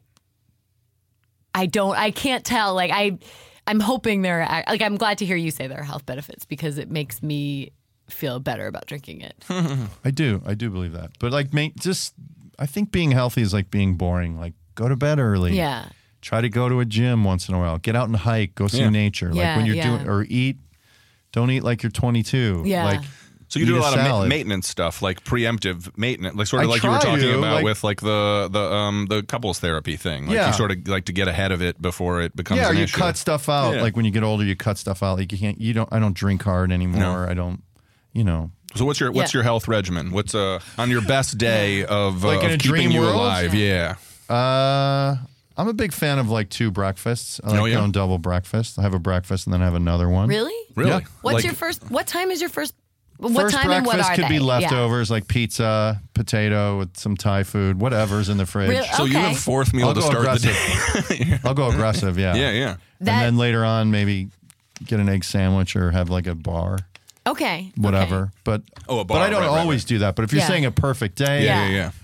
S2: can't tell. Like I'm hoping I'm glad to hear you say there are health benefits because it makes me feel better about drinking it.
S6: I do believe that. But like, I think being healthy is like being boring. Like, go to bed early.
S2: Yeah.
S6: Try to go to a gym once in a while. Get out and hike. Go see nature. Like when you're doing or eat. Don't eat like you're 22.
S2: Yeah.
S6: Like,
S3: so you do a lot of maintenance stuff, like preemptive maintenance, like sort of like you were talking about with like the couples therapy thing. Like you sort of like to get ahead of it before it becomes an
S6: you
S3: issue.
S6: Cut stuff out. Yeah. Like when you get older, you cut stuff out. Like I don't drink hard anymore. No. I don't.
S3: So what's your health regimen? What's on your best day of
S6: like in a
S3: keeping
S6: dream
S3: you
S6: world?
S3: alive? Yeah.
S6: I'm a big fan of like 2 breakfasts. I like going double breakfast. I have a breakfast and then I have another one.
S2: Really?
S6: Yeah.
S2: What's your first? What time is your first? What
S6: first
S2: time
S6: breakfast
S2: and what are
S6: could
S2: they?
S6: be leftovers like pizza, potato with some Thai food, whatever's in the fridge.
S2: Really?
S3: So you have fourth meal to start the day.
S6: I'll go aggressive, yeah.
S3: Yeah.
S6: And then later on, maybe get an egg sandwich or have like a bar.
S2: Okay.
S6: Whatever.
S2: Okay.
S6: But
S3: a bar.
S6: But I don't always do that. But if you're saying a perfect day,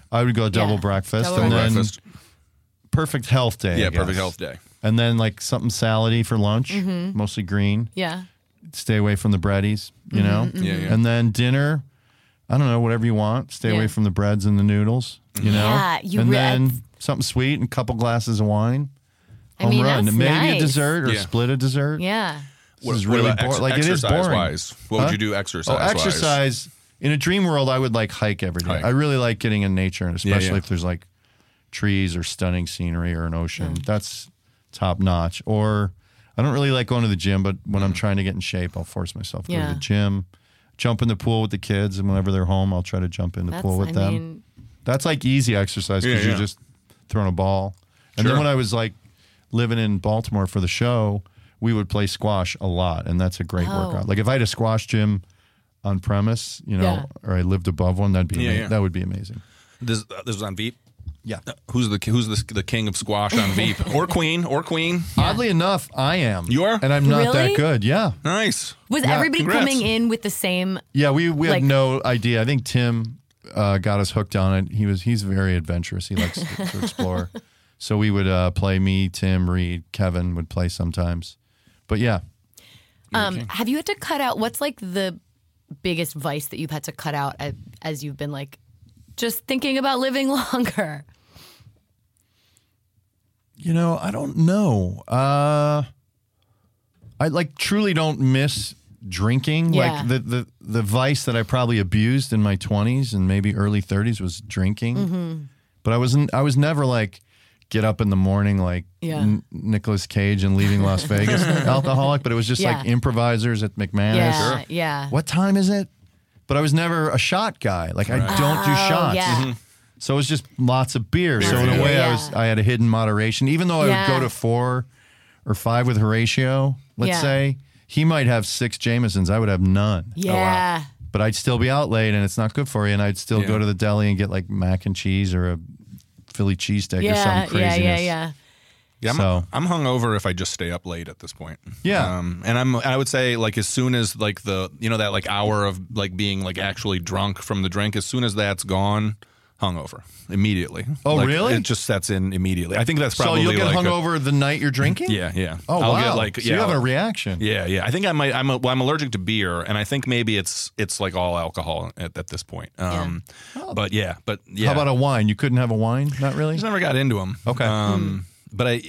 S6: I would go double breakfast.
S2: Double
S6: and
S3: breakfast.
S6: Then perfect health day.
S3: Yeah, perfect health day.
S6: And then like something salady for lunch, mostly green.
S2: Yeah.
S6: Stay away from the breadies, you know?
S3: Yeah, yeah.
S6: And then dinner, I don't know, whatever you want. Stay away from the breads and the noodles, you know?
S2: Yeah,
S6: and then something sweet and a couple glasses of wine.
S2: I mean,
S6: run.
S2: that's
S6: Maybe
S2: nice.
S6: a dessert or split a dessert.
S2: Yeah.
S6: This is really boring. Like, it is boring.
S3: Exercise-wise, what would you do exercise-wise?
S6: Exercise. In a dream world, I would like hike every day. I really like getting in nature, and especially if there's like trees or stunning scenery or an ocean. That's top notch. Or I don't really like going to the gym, but when I'm trying to get in shape, I'll force myself to go to the gym, jump in the pool with the kids, and whenever they're home, I'll try to jump in the pool with them. That's like easy exercise because you're just throwing a ball. And then when I was like living in Baltimore for the show, we would play squash a lot, and that's a great workout. Like if I had a squash gym on premise, you know, or I lived above one, that'd be that would be amazing.
S3: This was on Veep.
S6: Yeah.
S3: Who's the king of squash on Veep or queen?
S6: Oddly enough, I am.
S3: You are,
S6: and I'm not that good. Yeah.
S3: Nice.
S2: Was everybody coming in with the same?
S6: Yeah, we had no idea. I think Tim got us hooked on it. He's very adventurous. He likes to explore. So we would play. Me, Tim, Reed, Kevin would play sometimes. But yeah.
S2: Have you had to cut out? What's like the biggest vice that you've had to cut out as you've been like just thinking about living longer?
S6: You know, I don't know. I like truly don't miss drinking.
S2: Yeah.
S6: Like the vice that I probably abused in my 20s and maybe early 30s was drinking. But I was never like get up in the morning like Nicolas Cage and Leaving Las Vegas alcoholic, but it was just like improvisers at McManus.
S2: Yeah.
S6: What time is it? But I was never a shot guy. Like I don't do shots.
S2: Yeah.
S6: So it was just lots of beer. So in a way, I had a hidden moderation. Even though I would go to 4 or 5 with Horatio, let's say, he might have 6 Jamesons. I would have none.
S2: Yeah. Oh, wow.
S6: But I'd still be out late, and it's not good for you. And I'd still go to the deli and get like mac and cheese or a Philly cheesesteak or something craziness.
S2: Yeah.
S3: I'm hungover if I just stay up late at this point.
S6: Yeah.
S3: And I would say like as soon as like the that like hour of like being like actually drunk from the drink, as soon as that's gone, hungover immediately.
S6: Oh,
S3: like,
S6: really?
S3: It just sets in immediately. I think that's probably
S6: so you'll get
S3: like
S6: hungover the night you're drinking.
S3: Yeah.
S6: Oh,
S3: I'll
S6: wow.
S3: get like
S6: so you have a reaction.
S3: Yeah. I think I might. I'm allergic to beer, and I think maybe it's like all alcohol at this point. But yeah.
S6: How about a wine? You couldn't have a wine? Not really.
S3: Just never got into them.
S6: Okay.
S3: But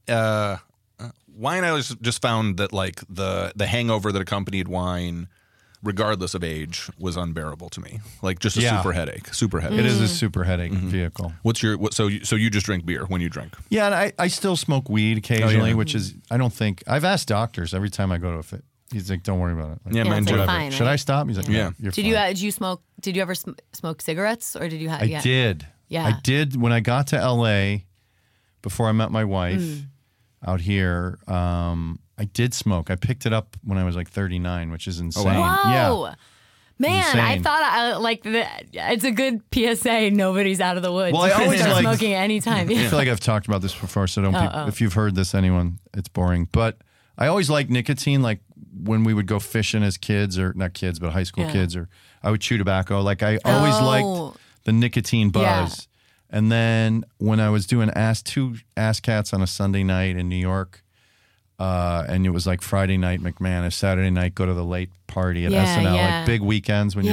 S3: wine, I just found that like the hangover that accompanied wine, regardless of age, was unbearable to me. Like just a super headache. It is
S6: a super headache vehicle.
S3: So you just drink beer when you drink?
S6: Yeah, and I still smoke weed occasionally, which is I've asked doctors every time I go to a fit. He's like, don't worry about it. Like,
S3: mine too.
S2: Fine,
S6: Should I stop? He's like, yeah. You're
S2: did
S6: fine.
S2: you smoke? Did you ever smoke cigarettes, or did you have?
S6: I did.
S2: Yeah,
S6: I did when I got to L.A. before I met my wife out here. I did smoke. I picked it up when I was like 39, which is insane.
S2: Oh, wow.
S6: Yeah.
S2: Man,
S6: insane.
S2: I thought it's a good PSA. Nobody's out of the woods.
S6: Well, I always
S2: start
S6: like
S2: smoking anytime.
S6: I feel like I've talked about this before, so don't. If you've heard this, anyone, it's boring. But I always liked nicotine. Like when we would go fishing as kids, or not kids, but high school kids, or I would chew tobacco. Like I always liked the nicotine buzz. Yeah. And then when I was doing two ass cats on a Sunday night in New York, and it was like Friday night McManus, Saturday night go to the late party at SNL, like big weekends when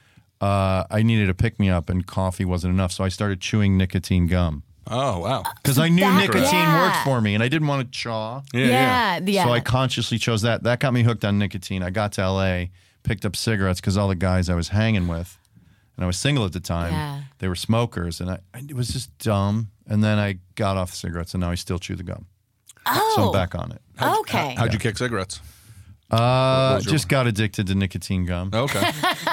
S6: I needed a pick me up and coffee wasn't enough, so I started chewing nicotine gum.
S3: Oh wow!
S6: Because I knew nicotine worked for me, and I didn't want to chaw.
S2: Yeah.
S6: So I consciously chose that. That got me hooked on nicotine. I got to LA, picked up cigarettes because all the guys I was hanging with, and I was single at the time, they were smokers, and it was just dumb. And then I got off the cigarettes, and now I still chew the gum.
S2: Oh,
S6: so I'm back on it.
S3: How'd you kick cigarettes?
S6: Just got addicted to nicotine gum.
S3: Okay.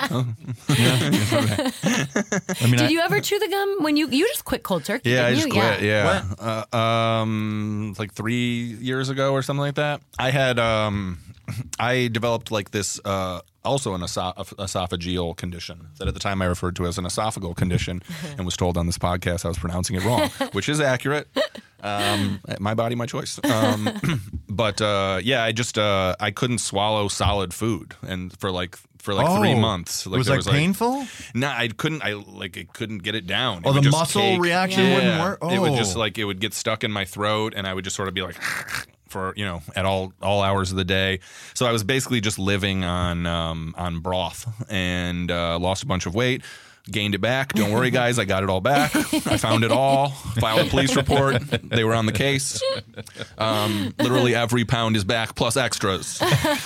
S2: Did you ever chew the gum when you just quit cold turkey?
S3: Yeah, I just quit. Yeah.
S6: What?
S3: Like 3 years ago or something like that. I had I developed like this also an esophageal condition that at the time I referred to as an esophageal condition and was told on this podcast I was pronouncing it wrong, which is accurate. My body, my choice. But I couldn't swallow solid food, and for 3 months.
S6: Like, it was painful?
S3: No, I couldn't. It couldn't get it down.
S6: Oh, the muscle reaction wouldn't work. Oh.
S3: It would just it would get stuck in my throat, and I would just sort of be like for at all hours of the day. So I was basically just living on broth, and lost a bunch of weight. Gained it back. Don't worry, guys. I got it all back. I found it all. Filed a police report. They were on the case. Literally every pound is back plus extras.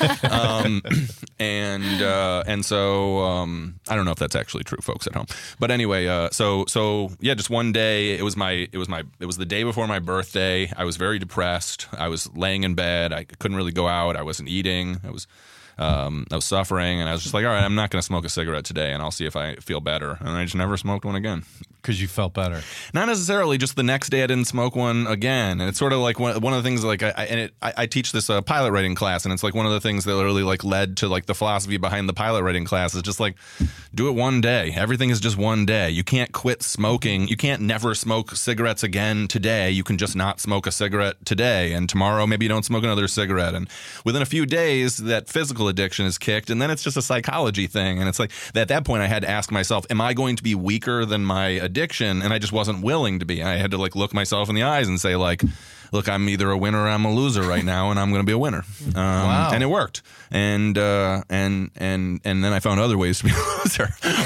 S3: And so I don't know if that's actually true, folks at home. But anyway, just one day. It was the day before my birthday. I was very depressed. I was laying in bed. I couldn't really go out. I wasn't eating. I was suffering, and I was just like, all right, I'm not going to smoke a cigarette today, and I'll see if I feel better. And I just never smoked one again.
S6: Because you felt better?
S3: Not necessarily. Just the next day I didn't smoke one again. And it's sort of like one of the things, like, I teach this pilot writing class, and it's like one of the things that really led to the philosophy behind the pilot writing class is just do it one day. Everything is just one day. You can't quit smoking. You can't never smoke cigarettes again today. You can just not smoke a cigarette today, and tomorrow maybe you don't smoke another cigarette. And within a few days, that physical addiction is kicked, and then it's just a psychology thing. And it's like, at that point I had to ask myself, am I going to be weaker than my addiction? And I just wasn't willing to be. I had to look myself in the eyes and say, look, I'm either a winner or I'm a loser right now, and I'm going to be a winner.
S6: Wow.
S3: And it worked. And then I found other ways to be a loser.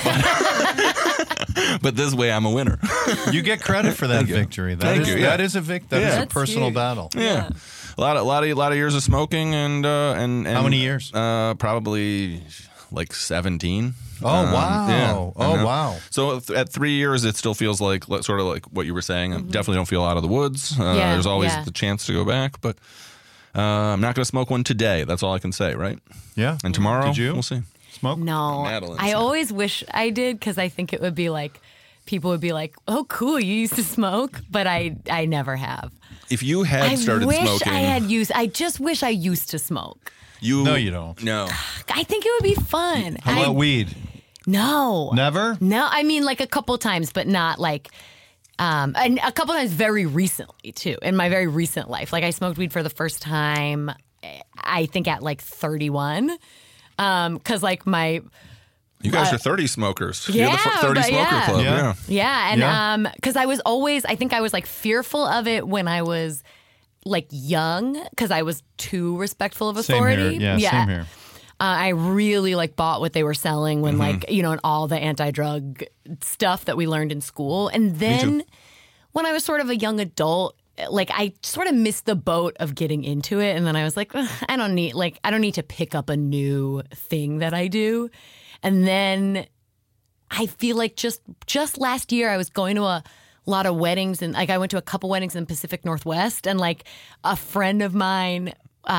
S3: But this way, I'm a winner.
S6: You get credit for that victory. That is a victory. That is a personal battle.
S3: Yeah. A lot of years of smoking, and
S6: how many years?
S3: Probably 17.
S6: Oh wow! Wow!
S3: So at 3 years, it still feels like sort of like what you were saying. I definitely don't feel out of the woods. There's always the chance to go back, but I'm not going to smoke one today. That's all I can say, right?
S6: Yeah.
S3: And tomorrow,
S6: did you
S3: we'll see.
S6: Smoke?
S2: No, I always wish I did, because I think it would be like people would be like, "Oh, cool, you used to smoke," but I never have.
S3: If you had started smoking,
S2: I just wish I used to smoke.
S6: No, you don't.
S3: No.
S2: I think it would be fun.
S6: How about weed?
S2: No.
S6: Never?
S2: No, I mean a couple times, but not and a couple times very recently too, in my very recent life. I smoked weed for the first time, I think at 31. Because my...
S3: You guys are 30 smokers.
S2: Yeah,
S3: You're the 30 smoker club.
S2: Yeah, and because I was always, I think I was fearful of it when I was young, because I was too respectful of authority.
S6: Same here. Yeah, same here.
S2: I really bought what they were selling when and all the anti-drug stuff that we learned in school. And then when I was sort of a young adult, I sort of missed the boat of getting into it. And then I was like, I don't need to pick up a new thing that I do. And then I feel like just last year I was going to a lot of weddings, and I went to a couple weddings in the Pacific Northwest, and a friend of mine,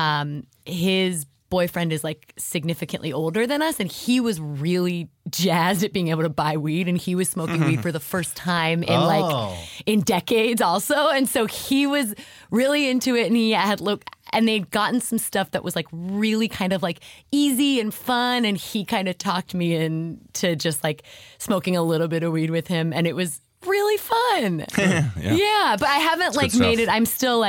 S2: his boyfriend is significantly older than us, and he was really jazzed at being able to buy weed, and he was smoking weed for the first time in in decades also. And so he was really into it, and he had and they'd gotten some stuff that was really kind of easy and fun, and he kind of talked me into just smoking a little bit of weed with him, and it was really fun. Yeah, but I haven't made it. I'm still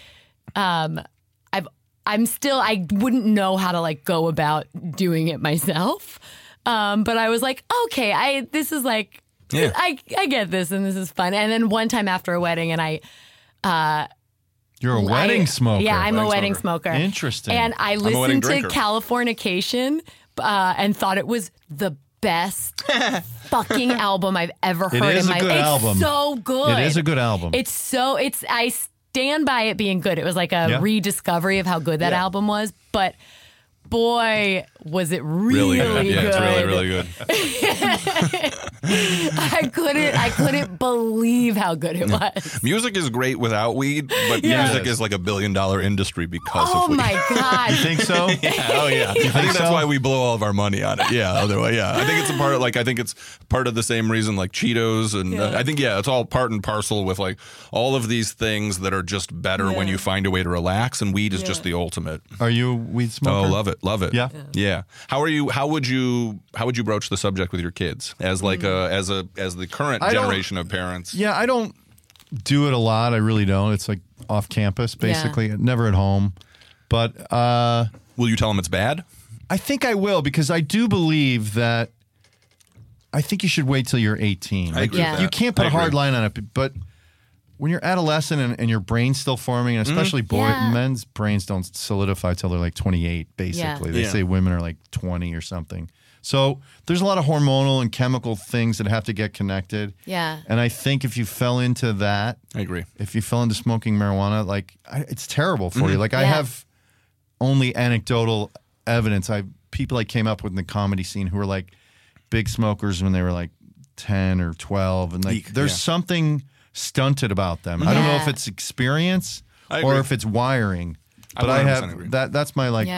S2: I wouldn't know how to go about doing it myself. But I was okay, this is I get this, and this is fun. And then one time after a wedding, and
S6: you're a wedding smoker.
S2: Yeah, I'm a wedding smoker.
S6: Interesting.
S2: And I listened to Californication and thought it was the best fucking album I've ever heard in my life.
S6: Album.
S2: It's so good.
S6: It is a good album.
S2: I stand by it being good. It was a rediscovery of how good that album was, but boy, was it really good.
S3: Yeah, it's really, really good.
S2: I couldn't believe how good it was.
S3: Music is great without weed, but music is $1 billion industry because of weed.
S2: Oh my God.
S6: You think so?
S3: Oh yeah. I think that's why we blow all of our money on it. Yeah. Otherwise, I think it's a part of I think it's part of the same reason Cheetos, and I think it's all part and parcel with all of these things that are just better when you find a way to relax, and weed is just the ultimate.
S6: Are you a weed smoker?
S3: Oh, love it. Yeah. How would you broach the subject with your kids as as the current generation of parents?
S6: Yeah, I don't do it a lot. I really don't. It's like off campus, basically. Never at home. But
S3: will you tell them it's bad?
S6: I think I will, because I do believe that I think you should wait till you're 18.
S3: I agree with that.
S6: You can't put a hard line on it, but when you're adolescent and your brain's still forming, and especially men's brains don't solidify till they're like 28, basically. They say women are like 20 or something. So there's a lot of hormonal and chemical things that have to get connected.
S2: Yeah.
S6: And I think if you fell into that,
S3: I agree.
S6: If you fell into smoking marijuana, like it's terrible for you. Like I have only anecdotal evidence. People I came up with in the comedy scene who were like big smokers when they were like 10 or 12, and like there's something stunted about them. I don't know if it's experience or if it's wiring, but I have that's my like.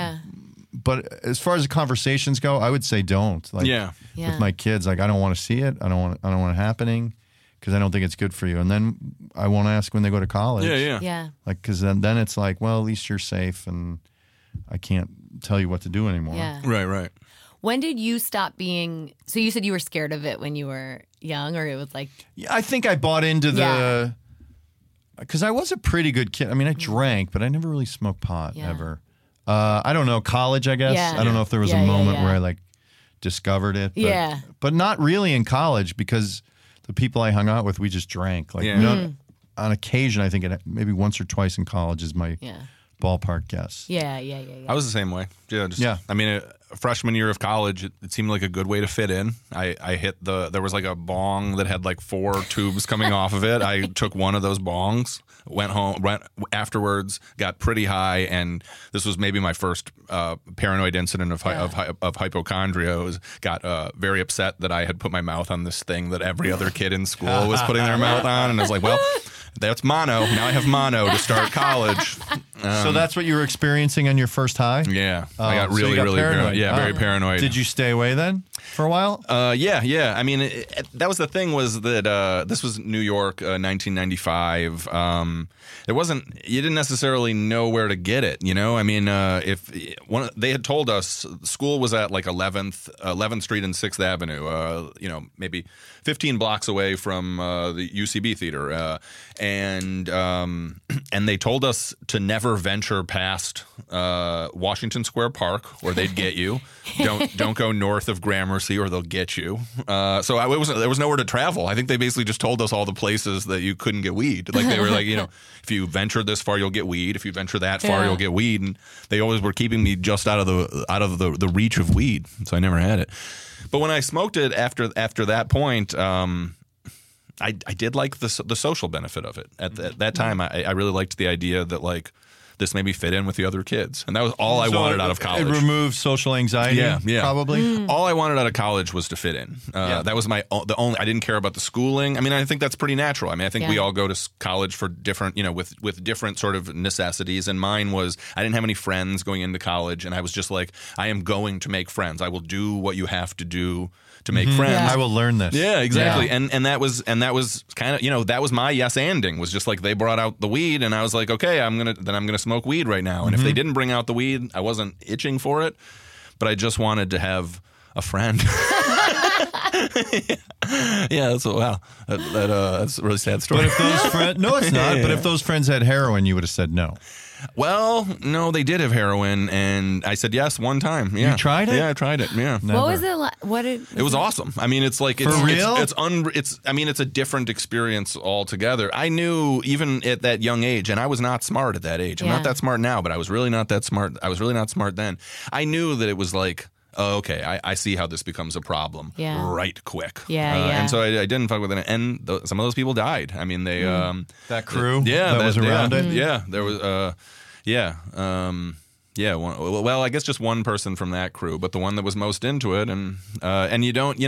S6: But as far as the conversations go, I would say don't. Like with my kids, like I don't want to see it. I don't want it happening because I don't think it's good for you. And then I won't ask when they go to college.
S2: Yeah.
S6: Like because then it's like, well, at least you're safe, and I can't tell you what to do anymore.
S2: Yeah.
S3: Right.
S2: When did you stop being? So you said you were scared of it when you were young, or it was like?
S6: Yeah, I think I bought into the because I was a pretty good kid. I mean, I drank, but I never really smoked pot ever. I don't know, college, I guess. I don't know if there was a moment where I like discovered it. But, but not really in college, because the people I hung out with, we just drank. Like on occasion, I think maybe once or twice in college is my ballpark guess.
S2: Yeah.
S3: I was the same way. I mean, freshman year of college, it seemed like a good way to fit in. I hit there was like a bong that had like 4 tubes coming off of it. I took one of those bongs, went home, afterwards, got pretty high, and this was maybe my first paranoid incident of hypochondria. Got very upset that I had put my mouth on this thing that every other kid in school was putting their mouth on, and I was like, well, that's mono. Now I have mono to start college.
S6: So that's what you were experiencing on your first high?
S3: Yeah. I got really paranoid. Yeah, very paranoid.
S6: Did you stay away then for a while?
S3: Yeah. I mean, that was the thing, was that this was New York, 1995. You didn't necessarily know where to get it, you know? I mean, they had told us school was at like 11th Street and 6th Avenue, maybe 15 blocks away from the UCB theater. And they told us to never venture past Washington Square Park, or they'd get you. Don't go north of Gramercy, or they'll get you. So there was nowhere to travel. I think they basically just told us all the places that you couldn't get weed. Like they were like, if you venture this far, you'll get weed. If you venture that far, you'll get weed. And they always were keeping me just out of the reach of weed. So I never had it. But when I smoked it after that point, I did like the social benefit of it. At that time, I really liked the idea that like this made me fit in with the other kids, and that was all I wanted out of college.
S6: It removed social anxiety. Yeah, probably.
S3: All I wanted out of college was to fit in. That was the only. I didn't care about the schooling. I mean, I think that's pretty natural. I mean, I think we all go to college for different, with different sort of necessities. And mine was, I didn't have any friends going into college, and I was just like, I am going to make friends. I will do what you have to do to make friends.
S6: I will learn this.
S3: Yeah, exactly. Yeah. And that was kind of, that was my yes anding, was just like they brought out the weed, and I was like, okay, I'm gonna smoke weed right now. And if they didn't bring out the weed, I wasn't itching for it, but I just wanted to have a friend. That's a really sad story.
S6: But if those friends, no, it's not. But if those friends had heroin, you would have said no.
S3: Well, no, they did have heroin, and I said yes one time. Yeah.
S6: You tried it?
S3: Yeah, I tried it. Yeah.
S2: Never. What was it like? It
S3: was awesome. I mean, it's like
S6: for real.
S3: It's a different experience altogether. I knew even at that young age, and I was not smart at that age. I'm not that smart now, but I was really not that smart. I was really not smart then. I knew that it was like, oh, okay, I see how this becomes a problem right quick. And so I didn't fuck with it. And some of those people died. I mean, they
S6: that crew
S3: that
S6: was around it.
S3: Yeah, there was well, I guess just one person from that crew, but the one that was most into it, and you don't,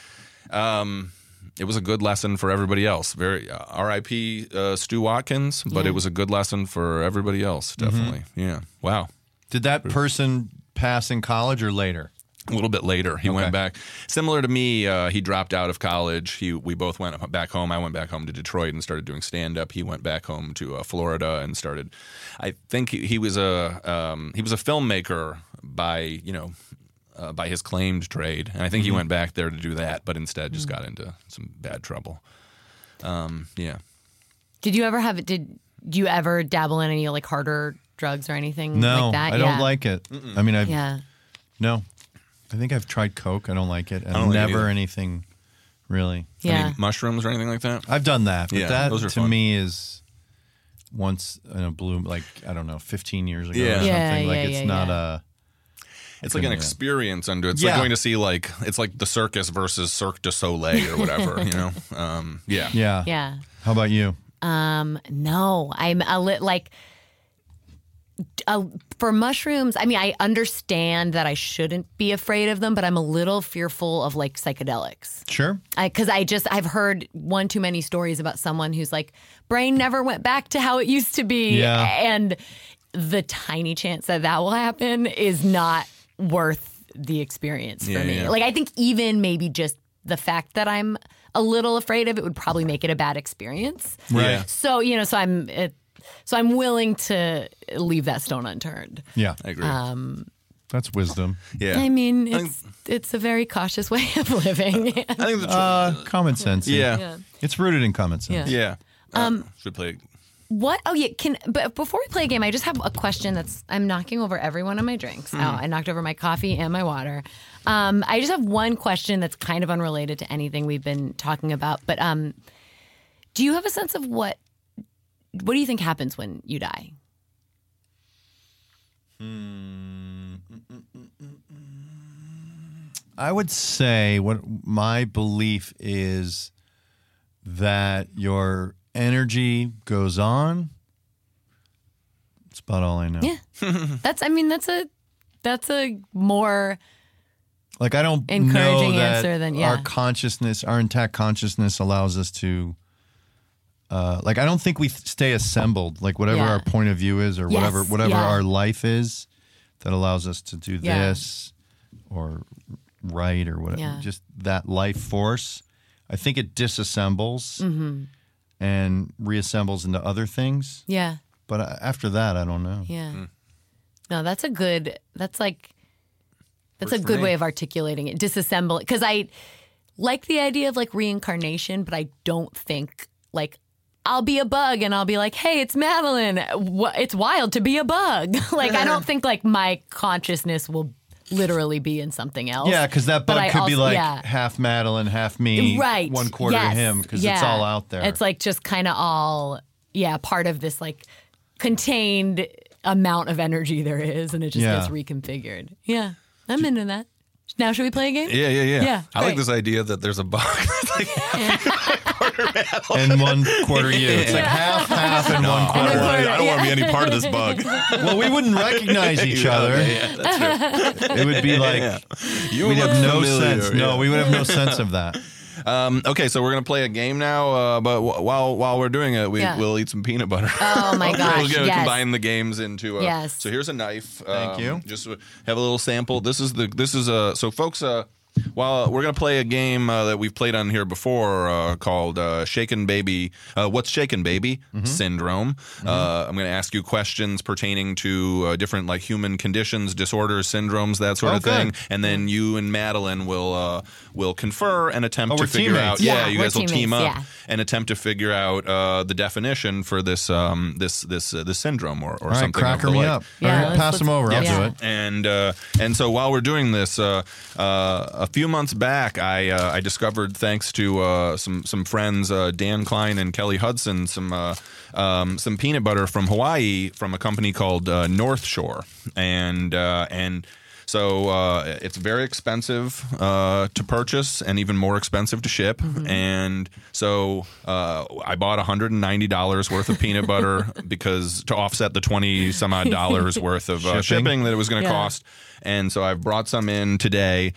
S3: it was a good lesson for everybody else. Very R.I.P. Stu Watkins, but it was a good lesson for everybody else, definitely. Yeah. Wow.
S6: Did that person pass in college or later?
S3: A little bit later. He went back. Similar to me, he dropped out of college. We both went back home. I went back home to Detroit and started doing stand-up. He went back home to Florida and started. I think he was a filmmaker by his claimed trade, and I think he went back there to do that, but instead just got into some bad trouble.
S2: Did you ever dabble in any like harder drugs or anything
S6: no,
S2: like that?
S6: I don't like it. I mean, no. I think I've tried Coke. I don't like it. And never anything really.
S2: Yeah.
S3: Any mushrooms or anything like that?
S6: I've done that. But that
S3: those are
S6: to
S3: fun.
S6: me is once in a blue, like, I don't know, 15 years ago or
S3: Yeah.
S6: something.
S2: Yeah,
S6: like,
S2: yeah,
S6: it's
S2: yeah,
S6: not
S2: yeah.
S3: It's like an experience under it. It's
S6: Yeah.
S3: like going to see like it's like the circus versus Cirque du Soleil or whatever, you know? Yeah.
S6: Yeah.
S2: Yeah.
S6: How about you?
S2: No, I'm for mushrooms. I mean, I understand that I shouldn't be afraid of them, but I'm a little fearful of like psychedelics.
S6: Sure.
S2: Because I've heard one too many stories about someone who's like brain never went back to how it used to be, and the tiny chance that will happen is not worth the experience for me.
S3: Yeah.
S2: Like I think even maybe just the fact that I'm a little afraid of it would probably make it a bad experience.
S6: Right.
S3: Yeah.
S2: So so I'm willing to leave that stone unturned.
S6: Yeah.
S3: I agree.
S6: That's wisdom.
S3: Yeah.
S2: I mean, it's a very cautious way of living.
S3: I think the
S6: Common sense.
S3: yeah.
S6: It's rooted in common sense.
S3: Yeah. Should play.
S2: What? Oh yeah. But before we play a game, I just have a question. I'm knocking over every one of my drinks. Oh, I knocked over my coffee and my water. I just have one question that's kind of unrelated to anything we've been talking about. But do you have a sense of what do you think happens when you die?
S6: I would say what my belief is that your energy goes on. That's about all I know.
S2: Yeah. That's a more
S6: like I don't
S2: encouraging
S6: know that
S2: answer than
S6: our consciousness, our intact consciousness allows us to like I don't think we stay assembled, like whatever our point of view is or whatever our life is that allows us to do this or write or whatever.
S2: Yeah.
S6: Just that life force. I think it disassembles and reassembles into other things.
S2: Yeah.
S6: But after that, I don't know.
S2: Yeah. No, that's a good way of articulating it. Disassemble it. Because I like the idea of like reincarnation, but I don't think like I'll be a bug and I'll be like, hey, it's Madeline. It's wild to be a bug. Like I don't think like my consciousness will literally be in something else.
S6: Yeah, because that bug could be like half Madeline, half me,
S2: right.
S6: 1/4 him, because it's all out there.
S2: It's like just kind of all, part of this like contained amount of energy there is, and it just gets reconfigured. Yeah, I'm into that. Now, should we play a game?
S3: Yeah. I like this idea that there's a bug. Like
S6: and 1/4 you. It's like half, and 1/4.
S3: I don't want to be any part of this bug.
S6: Well, we wouldn't recognize each other.
S3: Yeah, that's true.
S6: It would be like we'd have no sense. No, we would have no sense of that.
S3: Okay, so we're gonna play a game now. But while we're doing it, we'll eat some peanut butter.
S2: Oh my gosh!
S3: We're gonna combine the games into.
S2: Yes.
S3: So here's a knife.
S6: Thank you.
S3: Just have a little sample. This is so folks. While we're gonna play a game that we've played on here before called Shaken Baby. What's Shaken Baby Syndrome? I'm gonna ask you questions pertaining to different like human conditions, disorders, syndromes, that sort of thing, and then you and Madeline will confer and attempt to figure out.
S2: Yeah,
S3: you guys will team up
S2: yeah.
S3: and attempt to figure out the definition for this syndrome or
S6: All right,
S3: something.
S6: cracker me up.
S2: Yeah,
S6: pass them over. I'll do it.
S3: And so while we're doing this, a few months back, I discovered, thanks to some friends, Dan Klein and Kelly Hudson, some peanut butter from Hawaii from a company called North Shore, and so it's very expensive to purchase and even more expensive to ship. And so I bought $190 worth of peanut butter because to offset the $20 some odd worth of shipping that it was going to cost. And so I've brought some in today.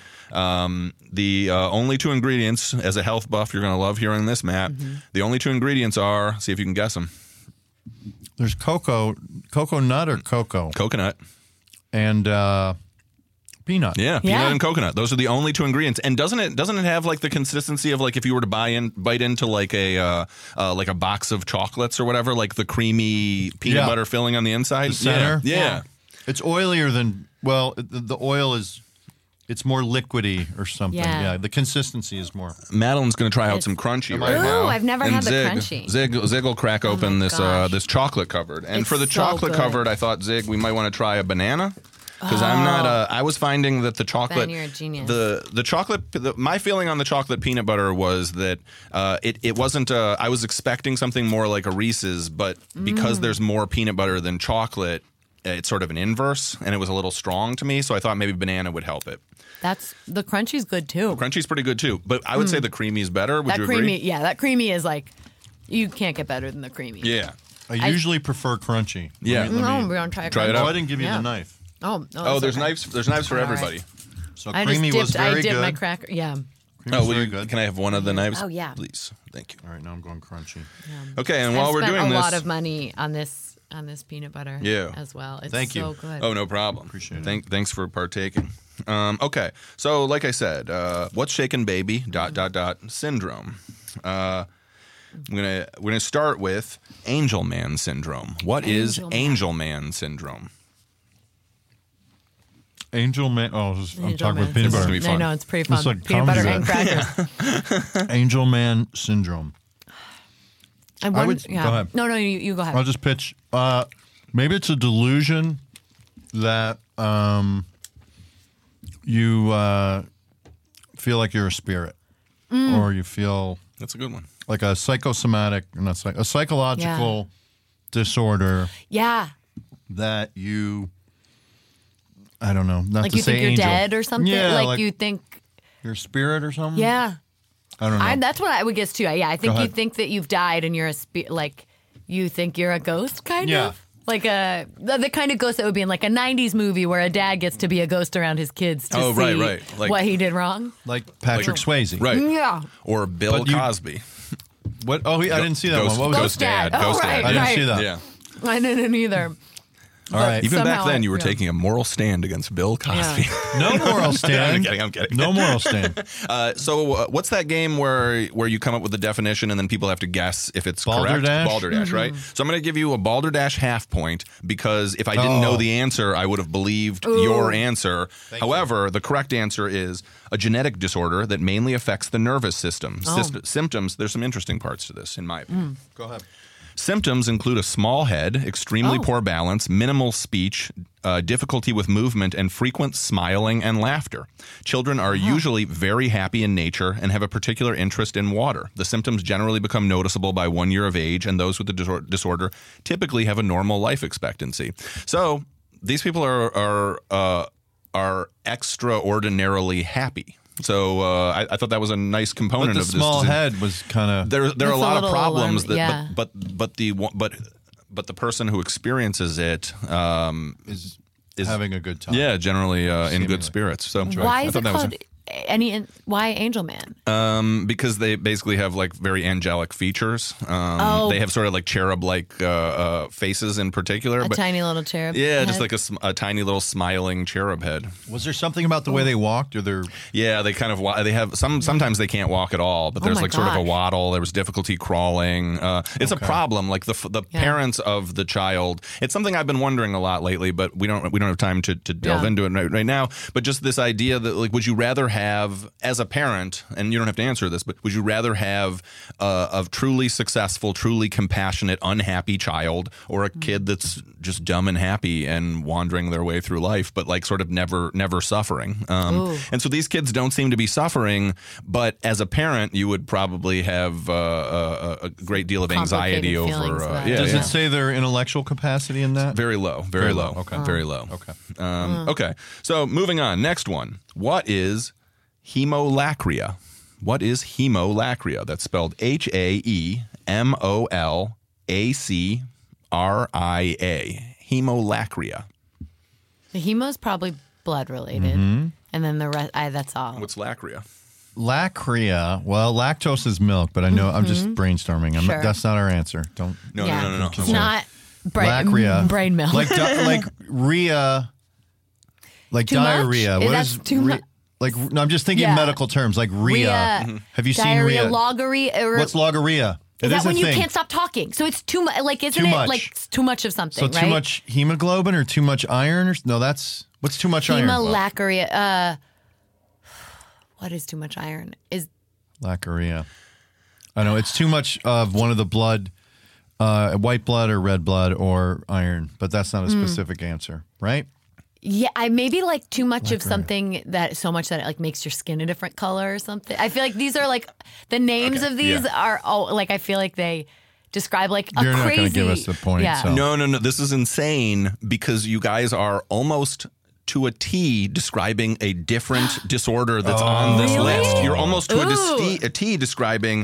S3: The only two ingredients, as a health buff, you're going to love hearing this, Matt. The only two ingredients are, see if you can guess them.
S6: There's cocoa nut or cocoa?
S3: Coconut.
S6: And peanut.
S3: Yeah, peanut and coconut. Those are the only two ingredients. And doesn't it have like the consistency of like if you were to bite into like a box of chocolates or whatever, like the creamy peanut butter filling on the inside?
S6: The center?
S3: Yeah.
S6: It's oilier than, well, the oil is It's more liquidy or something. Yeah, the consistency is more.
S3: Madeline's going to try out some crunchy right now.
S2: I've never had the crunchy.
S3: Zig will crack open this chocolate covered. And for the chocolate covered, I thought, Zig, we might want to try a banana. Because I'm not. I was finding that the chocolate.
S2: Ben, you're a genius.
S3: The chocolate. My feeling on the chocolate peanut butter was that it wasn't. I was expecting something more like a Reese's, but because there's more peanut butter than chocolate, it's sort of an inverse, and it was a little strong to me. So I thought maybe banana would help it.
S2: The crunchy's good too.
S3: The crunchy's pretty good too, but I would say the creamy is better. Would you agree?
S2: Yeah, that creamy is like you can't get better than the creamy.
S3: Yeah.
S6: I usually prefer crunchy.
S3: Yeah.
S2: We're gonna try
S3: it out.
S6: I didn't give you the knife.
S2: Oh,
S3: there's knives. There's knives for everybody.
S6: So creamy was very good.
S2: I dipped my cracker. Yeah.
S6: Very good.
S3: Can I have one of the knives?
S2: Oh yeah,
S3: please. Thank you.
S6: All right, now I'm going crunchy.
S2: Yeah.
S3: Okay, and while we're doing this,
S2: a lot of money on this peanut butter.
S3: Yeah.
S2: As well. It's
S6: Thank you.
S2: so good.
S3: Oh, no problem.
S6: Appreciate it.
S3: Thanks for partaking. Okay, so like I said, what's shaken baby? ... syndrome. We're gonna start with Angel Man syndrome. What is Angel Man syndrome?
S6: Angel Man. Oh, I'm talking about peanut butter.
S2: I know, it's pretty fun.
S6: It's like
S2: peanut butter and
S6: comedy.
S2: crackers.
S6: Angel Man syndrome.
S2: Go ahead. No, you go ahead.
S6: I'll just pitch. Maybe it's a delusion that you feel like you're a spirit, or you feel
S3: that's a good one,
S6: like a psychosomatic, a psychological disorder.
S2: Yeah.
S6: That you. I don't know. Not
S2: like
S6: to
S2: you
S6: say
S2: think you're
S6: angel.
S2: dead or something?
S6: Yeah,
S2: like you think
S6: you're a spirit or something?
S2: Yeah.
S6: I don't know.
S2: That's what I would guess too. Yeah, I think you think that you've died and you're a like you think you're a ghost kind of? Like the kind of ghost that would be in like a 90s movie where a dad gets to be a ghost around his kids to see
S3: like,
S2: what he did wrong.
S6: Like Patrick Swayze.
S3: Right.
S2: Yeah.
S3: Or Bill Cosby.
S6: What? Oh, I didn't see that one. What was
S2: Ghost Dad.
S3: Ghost Dad.
S6: I didn't see that.
S3: Yeah.
S2: I didn't either.
S6: All right.
S3: Even back then, you were taking a moral stand against Bill Cosby.
S6: Yeah. No moral stand.
S3: I'm kidding.
S6: No moral stand.
S3: So what's that game where you come up with the definition and then people have to guess if it's correct? Balderdash, right? So I'm going to give you a Balderdash half point because if I didn't know the answer, I would have believed your answer. However, the correct answer is a genetic disorder that mainly affects the nervous system. Symptoms, there's some interesting parts to this, in my opinion.
S6: Go ahead.
S3: Symptoms include a small head, extremely poor balance, minimal speech, difficulty with movement, and frequent smiling and laughter. Children are usually very happy in nature and have a particular interest in water. The symptoms generally become noticeable by 1 year of age, and those with the disorder typically have a normal life expectancy. So these people are extraordinarily happy. So I thought that was a nice component
S6: but
S3: of this.
S6: The small head was kind of.
S3: There are a lot of problems but the person who experiences it is
S6: having a good time.
S3: Yeah, generally in good spirits. So
S2: why is it called why Angel Man?
S3: Because they basically have like very angelic features. They have sort of like cherub-like faces in particular.
S2: A tiny little cherub.
S3: Yeah,
S2: head.
S3: just like a tiny little smiling cherub head.
S6: Was there something about the way they walked, or their?
S3: Yeah, they kind of they have sometimes they can't walk at all, but there's like sort of a waddle. There was difficulty crawling. It's a problem. Like the parents of the child. It's something I've been wondering a lot lately, but we don't have time to delve into it right now. But just this idea that like, would you rather have as a parent, and you don't have to answer this, but would you rather have a truly successful, truly compassionate, unhappy child, or a kid that's just dumb and happy and wandering their way through life, but like sort of never suffering? And so these kids don't seem to be suffering, but as a parent, you would probably have a great deal of anxiety over.
S6: Does it say their intellectual capacity in that?
S3: Very low. Very low.
S6: Okay.
S3: Very low.
S6: Okay.
S3: Okay. So moving on. Next one. What is hemolacria? What is hemolacria? That's spelled HAEMOLACRIA. Hemolacria.
S2: The hemo is probably blood related, and then the rest. That's all.
S3: What's lacria?
S6: Lacria. Well, lactose is milk, but I know I'm just brainstorming. That's not our answer. Don't.
S3: No.
S2: It's not
S6: lacria.
S2: Brain milk.
S6: like rhea. Like
S2: too
S6: diarrhea.
S2: Much?
S6: What
S2: That's
S6: is
S2: too much?
S6: Like no, I'm just thinking medical terms like rhea. Have you seen rhea?
S2: Logorrhea.
S6: What's logorrhea?
S2: Is that when you can't stop talking? So it's too much. Like isn't it like too much of something?
S6: So too much hemoglobin or too much iron? Or no, that's what's too much iron?
S2: Hemolacria. What is too much iron? Is
S6: Lacaria. I know it's too much of one of the blood, white blood or red blood or iron, but that's not a specific answer, right?
S2: Yeah, I maybe like too much of something that so much that it like makes your skin a different color or something. I feel like these are like the names of these are all like I feel like they describe like a
S6: You're
S2: crazy.
S6: Not going to give us the point.
S2: Yeah.
S6: So.
S3: No. This is insane because you guys are almost to a T describing a different disorder that's on this list. You're almost to a T describing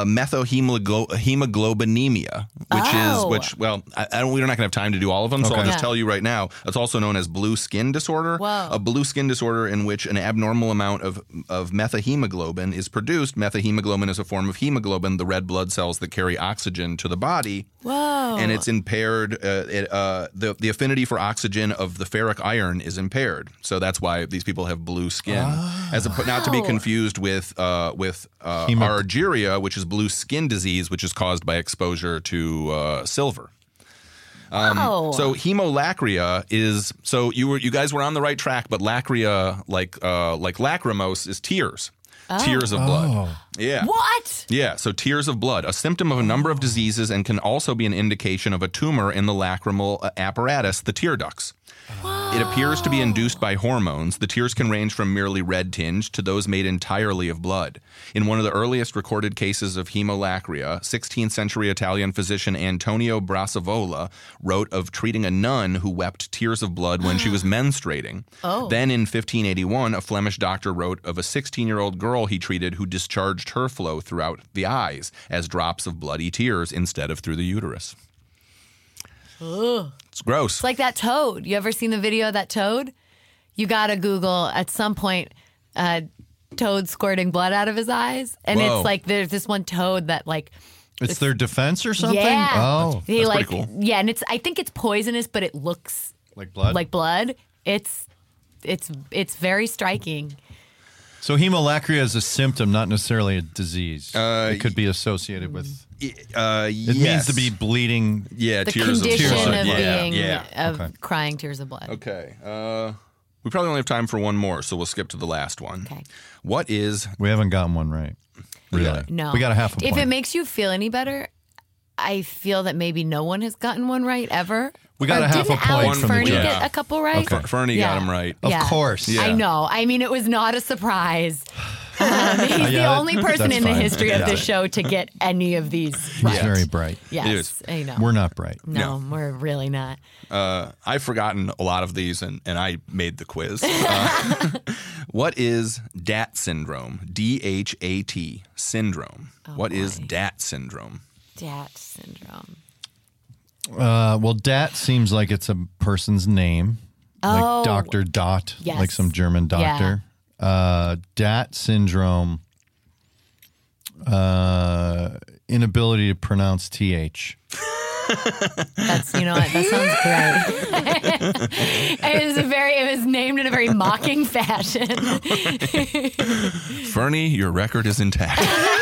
S3: methylhemoglobinemia, which we don't have time to do all of them, so I'll just tell you right now. It's also known as blue skin disorder.
S2: Whoa.
S3: A blue skin disorder in which an abnormal amount of methemoglobin is produced. Methemoglobin is a form of hemoglobin, the red blood cells that carry oxygen to the body.
S2: Whoa.
S3: And it's impaired. The affinity for oxygen of the ferric iron is impaired. So that's why these people have blue skin. Not to be confused with argyria, which is blue skin disease, which is caused by exposure to silver. So hemolacria is you guys were on the right track, but lacria like lacrimose is tears. Tears of blood. Yeah.
S2: What?
S3: Yeah, so tears of blood, a symptom of a number of diseases and can also be an indication of a tumor in the lacrimal apparatus, the tear ducts. It appears to be induced by hormones. The tears can range from merely red tinged to those made entirely of blood. In one of the earliest recorded cases of hemolacria, 16th century Italian physician Antonio Brassavola wrote of treating a nun who wept tears of blood when she was menstruating. Then in 1581, a Flemish doctor wrote of a 16-year-old girl he treated who discharged her flow throughout the eyes as drops of bloody tears instead of through the uterus.
S2: Ugh.
S3: It's gross.
S2: It's like that toad. You ever seen the video of that toad? You gotta Google at some point toad squirting blood out of his eyes. And
S3: Whoa.
S2: it's like there's this one toad that like
S6: It's their defense or something?
S2: Yeah.
S6: Oh.
S2: That's
S3: pretty cool.
S2: Yeah, and I think it's poisonous, but it looks
S6: Like blood?
S2: like blood. It's very striking.
S6: So hemolacria is a symptom, not necessarily a disease. It could be associated with... It means to be bleeding.
S3: Yeah,
S2: The
S3: tears
S2: condition
S3: of blood.
S2: of crying tears of blood.
S3: Okay. We probably only have time for one more, so we'll skip to the last one.
S2: Okay.
S3: What is...
S6: We haven't gotten one right. Really.
S2: No.
S6: We got a half a point.
S2: If it makes you feel any better, I feel that maybe no one has gotten one right ever.
S6: We got a half a point
S2: Alex
S6: from the
S2: Fernie
S6: judge.
S2: get a couple right?
S6: Okay.
S3: Fernie got him right.
S6: Of course.
S3: Yeah.
S2: I know. I mean, it was not a surprise. He's the
S6: Yeah,
S2: only person
S6: that's
S2: in the
S6: fine.
S2: history of the show to get any of these right.
S6: He's very bright.
S2: Yes,
S3: It is.
S2: I know.
S6: We're not bright.
S2: No, we're really not.
S3: I've forgotten a lot of these, and I made the quiz. What is DAT syndrome? DHAT syndrome. What is DAT syndrome?
S2: DAT syndrome.
S6: Well, DAT seems like it's a person's name.
S2: Oh.
S6: Like Dr. Dot,
S2: Yes.
S6: like some German doctor. DAT syndrome, inability to pronounce TH.
S2: That's what, that sounds great. It was named in a very mocking fashion.
S3: Fernie, your record is intact.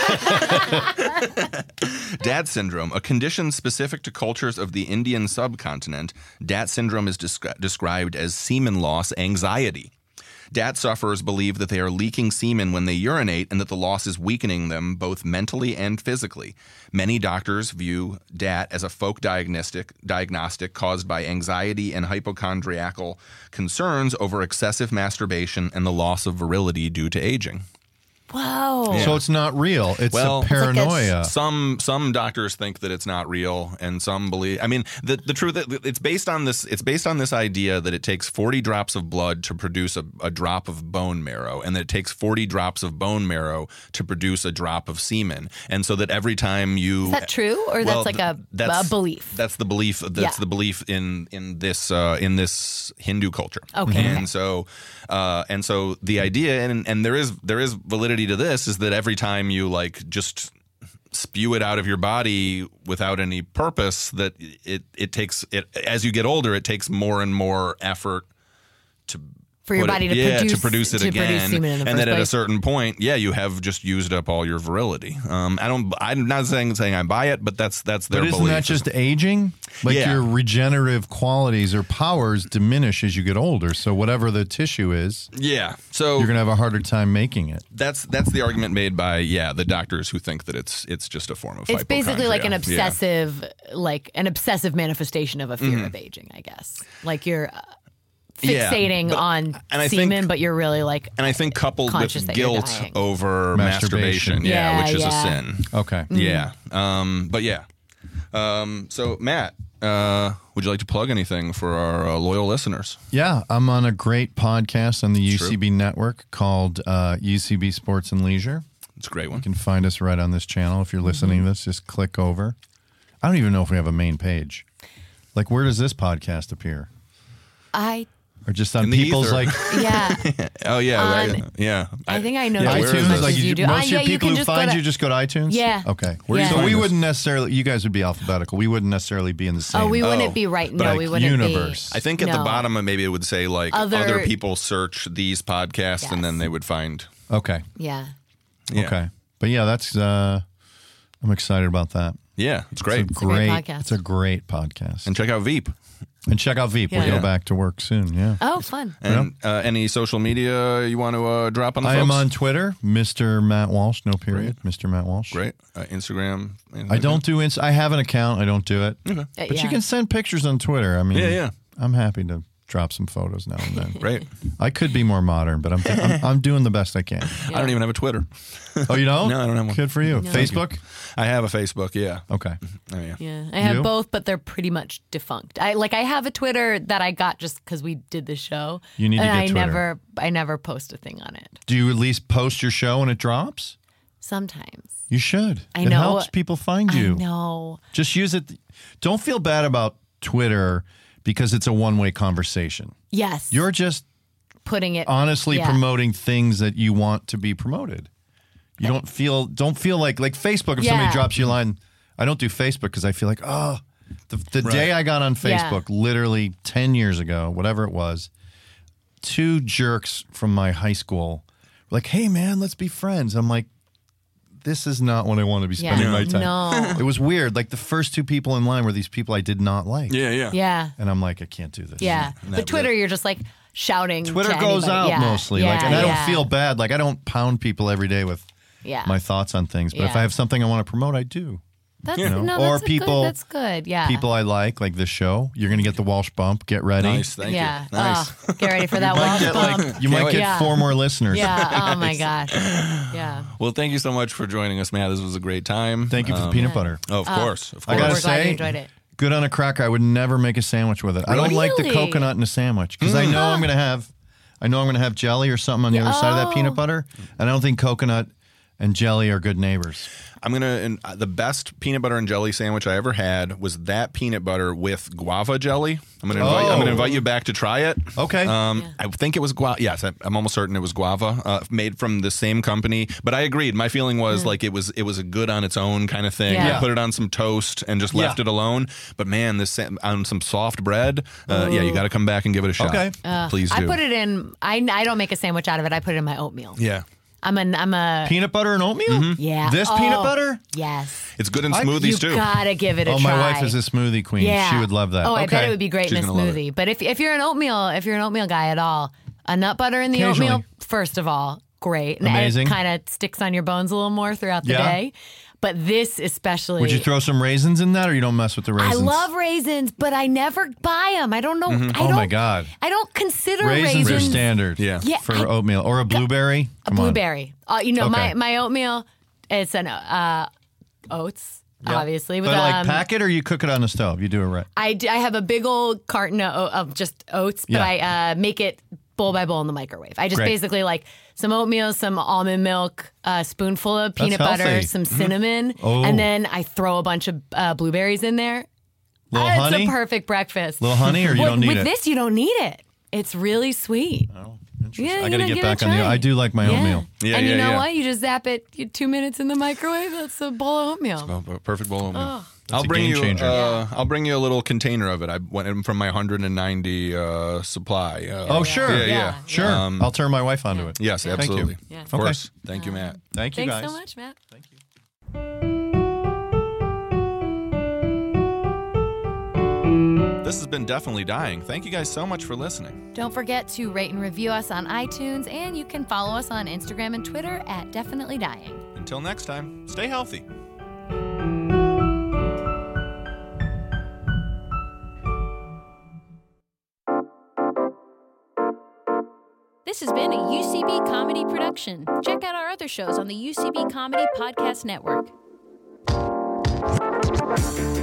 S3: DAT syndrome, a condition specific to cultures of the Indian subcontinent. DAT syndrome is described as semen loss anxiety. DAT sufferers believe that they are leaking semen when they urinate and that the loss is weakening them both mentally and physically. Many doctors view DAT as a folk diagnostic caused by anxiety and hypochondriacal concerns over excessive masturbation and the loss of virility due to aging.
S2: Whoa.
S6: So it's not real. It's a paranoia.
S3: Some doctors think that it's not real, and some believe. I mean, the truth it's based on this. It's based on this idea that it takes 40 drops of blood to produce a drop of bone marrow, and that it takes 40 drops of bone marrow to produce a drop of semen, and so that every time you
S2: Is that true, or that's like a belief?
S3: That's the belief. That's the belief in this Hindu culture.
S2: Okay.
S3: And so the idea, and there is validity to this, is that every time you like just spew it out of your body without any purpose, that it takes it as you get older, it takes more and more effort
S2: for your body to
S3: produce it again,
S2: produce semen in the
S3: and
S2: first
S3: then at a
S2: place.
S3: certain point, you have just used up all your virility. I'm not saying I buy it, but that's their
S6: But isn't
S3: belief.
S6: that just aging? Like your regenerative qualities or powers diminish as you get older. So whatever the tissue is,
S3: so
S6: you're gonna have a harder time making it.
S3: That's the argument made by the doctors who think that it's just a form of.
S2: It's basically like an
S3: hypochondria.
S2: obsessive manifestation of a fear of aging, I guess. Like you're fixating on semen, but you're really like.
S3: And I think coupled with guilt over
S6: Masturbation.
S3: which is a sin.
S6: Okay.
S3: Yeah. So Matt, would you like to plug anything for our loyal listeners?
S6: Yeah, I'm on a great podcast on the UCB network called UCB Sports and Leisure.
S3: It's a great one.
S6: You can find us right on this channel. If you're listening to this, just click over. I don't even know if we have a main page. Like, where does this podcast appear? Or just on people's
S3: ether.
S6: like
S3: Oh yeah, right. Yeah.
S2: I think I know
S6: iTunes. Like
S2: you do.
S6: Most of your people who find
S2: to,
S6: you just go to iTunes.
S2: Yeah.
S6: Okay.
S2: Yeah.
S6: So we wouldn't necessarily. You guys would be alphabetical. We wouldn't necessarily be in the same.
S2: Oh, we wouldn't be right. No,
S6: like
S2: we wouldn't
S6: universe.
S2: be.
S3: I think at the bottom maybe it would say like other people search these podcasts, and then they would find.
S6: Okay.
S2: Yeah.
S6: Okay. But yeah, that's. I'm excited about that.
S3: Yeah, it's great.
S2: It's a great podcast.
S6: It's a great podcast.
S3: And check out Veep.
S6: And check out Veep. We'll go back to work soon. Yeah.
S2: Oh, fun.
S3: And any social media you want to drop on the
S6: I
S3: folks?
S6: am on Twitter, Mr. Matt Walsh, no period. Great. Mr. Matt Walsh.
S3: Great. Instagram.
S6: I don't do I have an account. I don't do it. Okay. But you can send pictures on Twitter. I mean, I'm happy to drop some photos now and then.
S3: Great.
S6: I could be more modern, but I'm doing the best I can.
S3: I don't even have a Twitter.
S6: Oh, you don't?
S3: No, I don't have one.
S6: Good for you.
S2: No.
S6: Facebook?
S3: I have a Facebook, yeah.
S6: Okay.
S3: Oh, yeah.
S2: Yeah, I have both, but they're pretty much defunct. I have a Twitter that I got just because we did the show.
S6: You need to get Twitter.
S2: I never post a thing on it.
S6: Do you at least post your show when it drops?
S2: Sometimes.
S6: You should.
S2: I
S6: It
S2: know.
S6: helps people find you.
S2: I know.
S6: Just use it. Don't feel bad about Twitter because it's a one-way conversation.
S2: Yes.
S6: You're just
S2: putting it
S6: honestly promoting things that you want to be promoted. You don't feel like Facebook. If somebody drops you a line, I don't do Facebook because I feel like, the day I got on Facebook, literally 10 years ago, whatever it was, 2 jerks from my high school were like, "Hey man, let's be friends." I'm like, this is not what I want to be spending my time.
S2: No.
S6: It was weird. Like the first 2 people in line were these people I did not like.
S2: Yeah.
S6: And I'm like, I can't do this.
S2: Yeah. But Twitter, you're just like shouting.
S6: Twitter
S2: to
S6: goes
S2: anybody.
S6: out mostly.
S2: Yeah.
S6: And I don't feel bad. Like I don't pound people every day with my thoughts on things. But if I have something I want to promote, I do.
S2: That's,
S6: or people,
S2: that's good. Yeah.
S6: People I like this show. You're going to get the Walsh bump. Get ready.
S3: Nice, thank you. Nice.
S2: Oh, get ready for that Walsh bump.
S6: You might get 4 more listeners.
S2: Yeah. Oh my gosh. Yeah.
S3: Well, thank you so much for joining us, Matt. This was a great time.
S6: Thank you for the peanut butter.
S3: Oh, of course.
S6: I gotta
S2: We're glad you
S6: say,
S2: enjoyed it.
S6: good on a cracker. I would never make a sandwich with it. I don't like the coconut in a sandwich because I know I'm going to have jelly or something on the other side of that peanut butter, and I don't think coconut and jelly are good neighbors.
S3: The best peanut butter and jelly sandwich I ever had was that peanut butter with guava jelly. I'm gonna invite you back to try it.
S6: Okay.
S3: I think it was guava. Yes, I'm almost certain it was guava, made from the same company. But I agreed. My feeling was like it was a good on its own kind of thing.
S2: Yeah.
S3: I put it on some toast and just left it alone. But man, this on some soft bread. You got to come back and give it a shot.
S6: Okay.
S3: Please do.
S2: I put it in. I don't make a sandwich out of it. I put it in my oatmeal.
S3: Yeah.
S2: I'm a
S6: peanut butter and oatmeal?
S2: Yeah.
S6: This peanut butter?
S2: Yes.
S3: It's good in smoothies too.
S2: You gotta give it a try.
S6: My wife is a smoothie queen.
S2: Yeah.
S6: She would love that.
S2: Oh, I bet it would be great in a smoothie. But if you're an oatmeal guy at all, a nut butter in the oatmeal, first of all, great.
S6: Amazing.
S2: And it kind of sticks on your bones a little more throughout the day. But this especially.
S6: Would you throw some raisins in that, or you don't mess with the raisins?
S2: I love raisins, but I never buy them. I don't know.
S6: Oh my God.
S2: I don't consider
S6: raisins are standard.
S3: Yeah.
S6: For oatmeal or a blueberry. Come on.
S2: Blueberry. My oatmeal. It's an oats.
S6: Yep.
S2: Obviously, with
S6: but pack it or you cook it on the stove. You do it right.
S2: I have a big old carton of just oats, but I make it bowl by bowl in the microwave. I just basically like some oatmeal, some almond milk, a spoonful of peanut butter, some cinnamon, and then I throw a bunch of blueberries in there.
S6: Little honey?
S2: It's a perfect breakfast.
S6: Little honey, or you don't need it?
S2: With this, you don't need it. It's really sweet.
S6: Oh, interesting.
S2: Yeah,
S6: I got to get back on the. I do like my oatmeal.
S3: Yeah,
S2: and you know what? You just zap it 2 minutes in the microwave. That's a bowl of oatmeal.
S3: Perfect bowl of oatmeal.
S2: Oh.
S3: I'll bring you. I'll bring you a little container of it. I went in from my 190 supply.
S6: Sure,
S3: yeah.
S6: Sure. I'll turn my wife onto it.
S3: Yes, absolutely.
S2: Yeah.
S3: Of course. Thank you, Matt.
S6: Thank you, guys.
S2: Thanks so much, Matt.
S6: Thank you.
S3: This has been Definitely Dying. Thank you guys so much for listening.
S2: Don't forget to rate and review us on iTunes, and you can follow us on Instagram and Twitter at Definitely Dying.
S3: Until next time, stay healthy.
S7: This has been a UCB Comedy production. Check out our other shows on the UCB Comedy Podcast Network.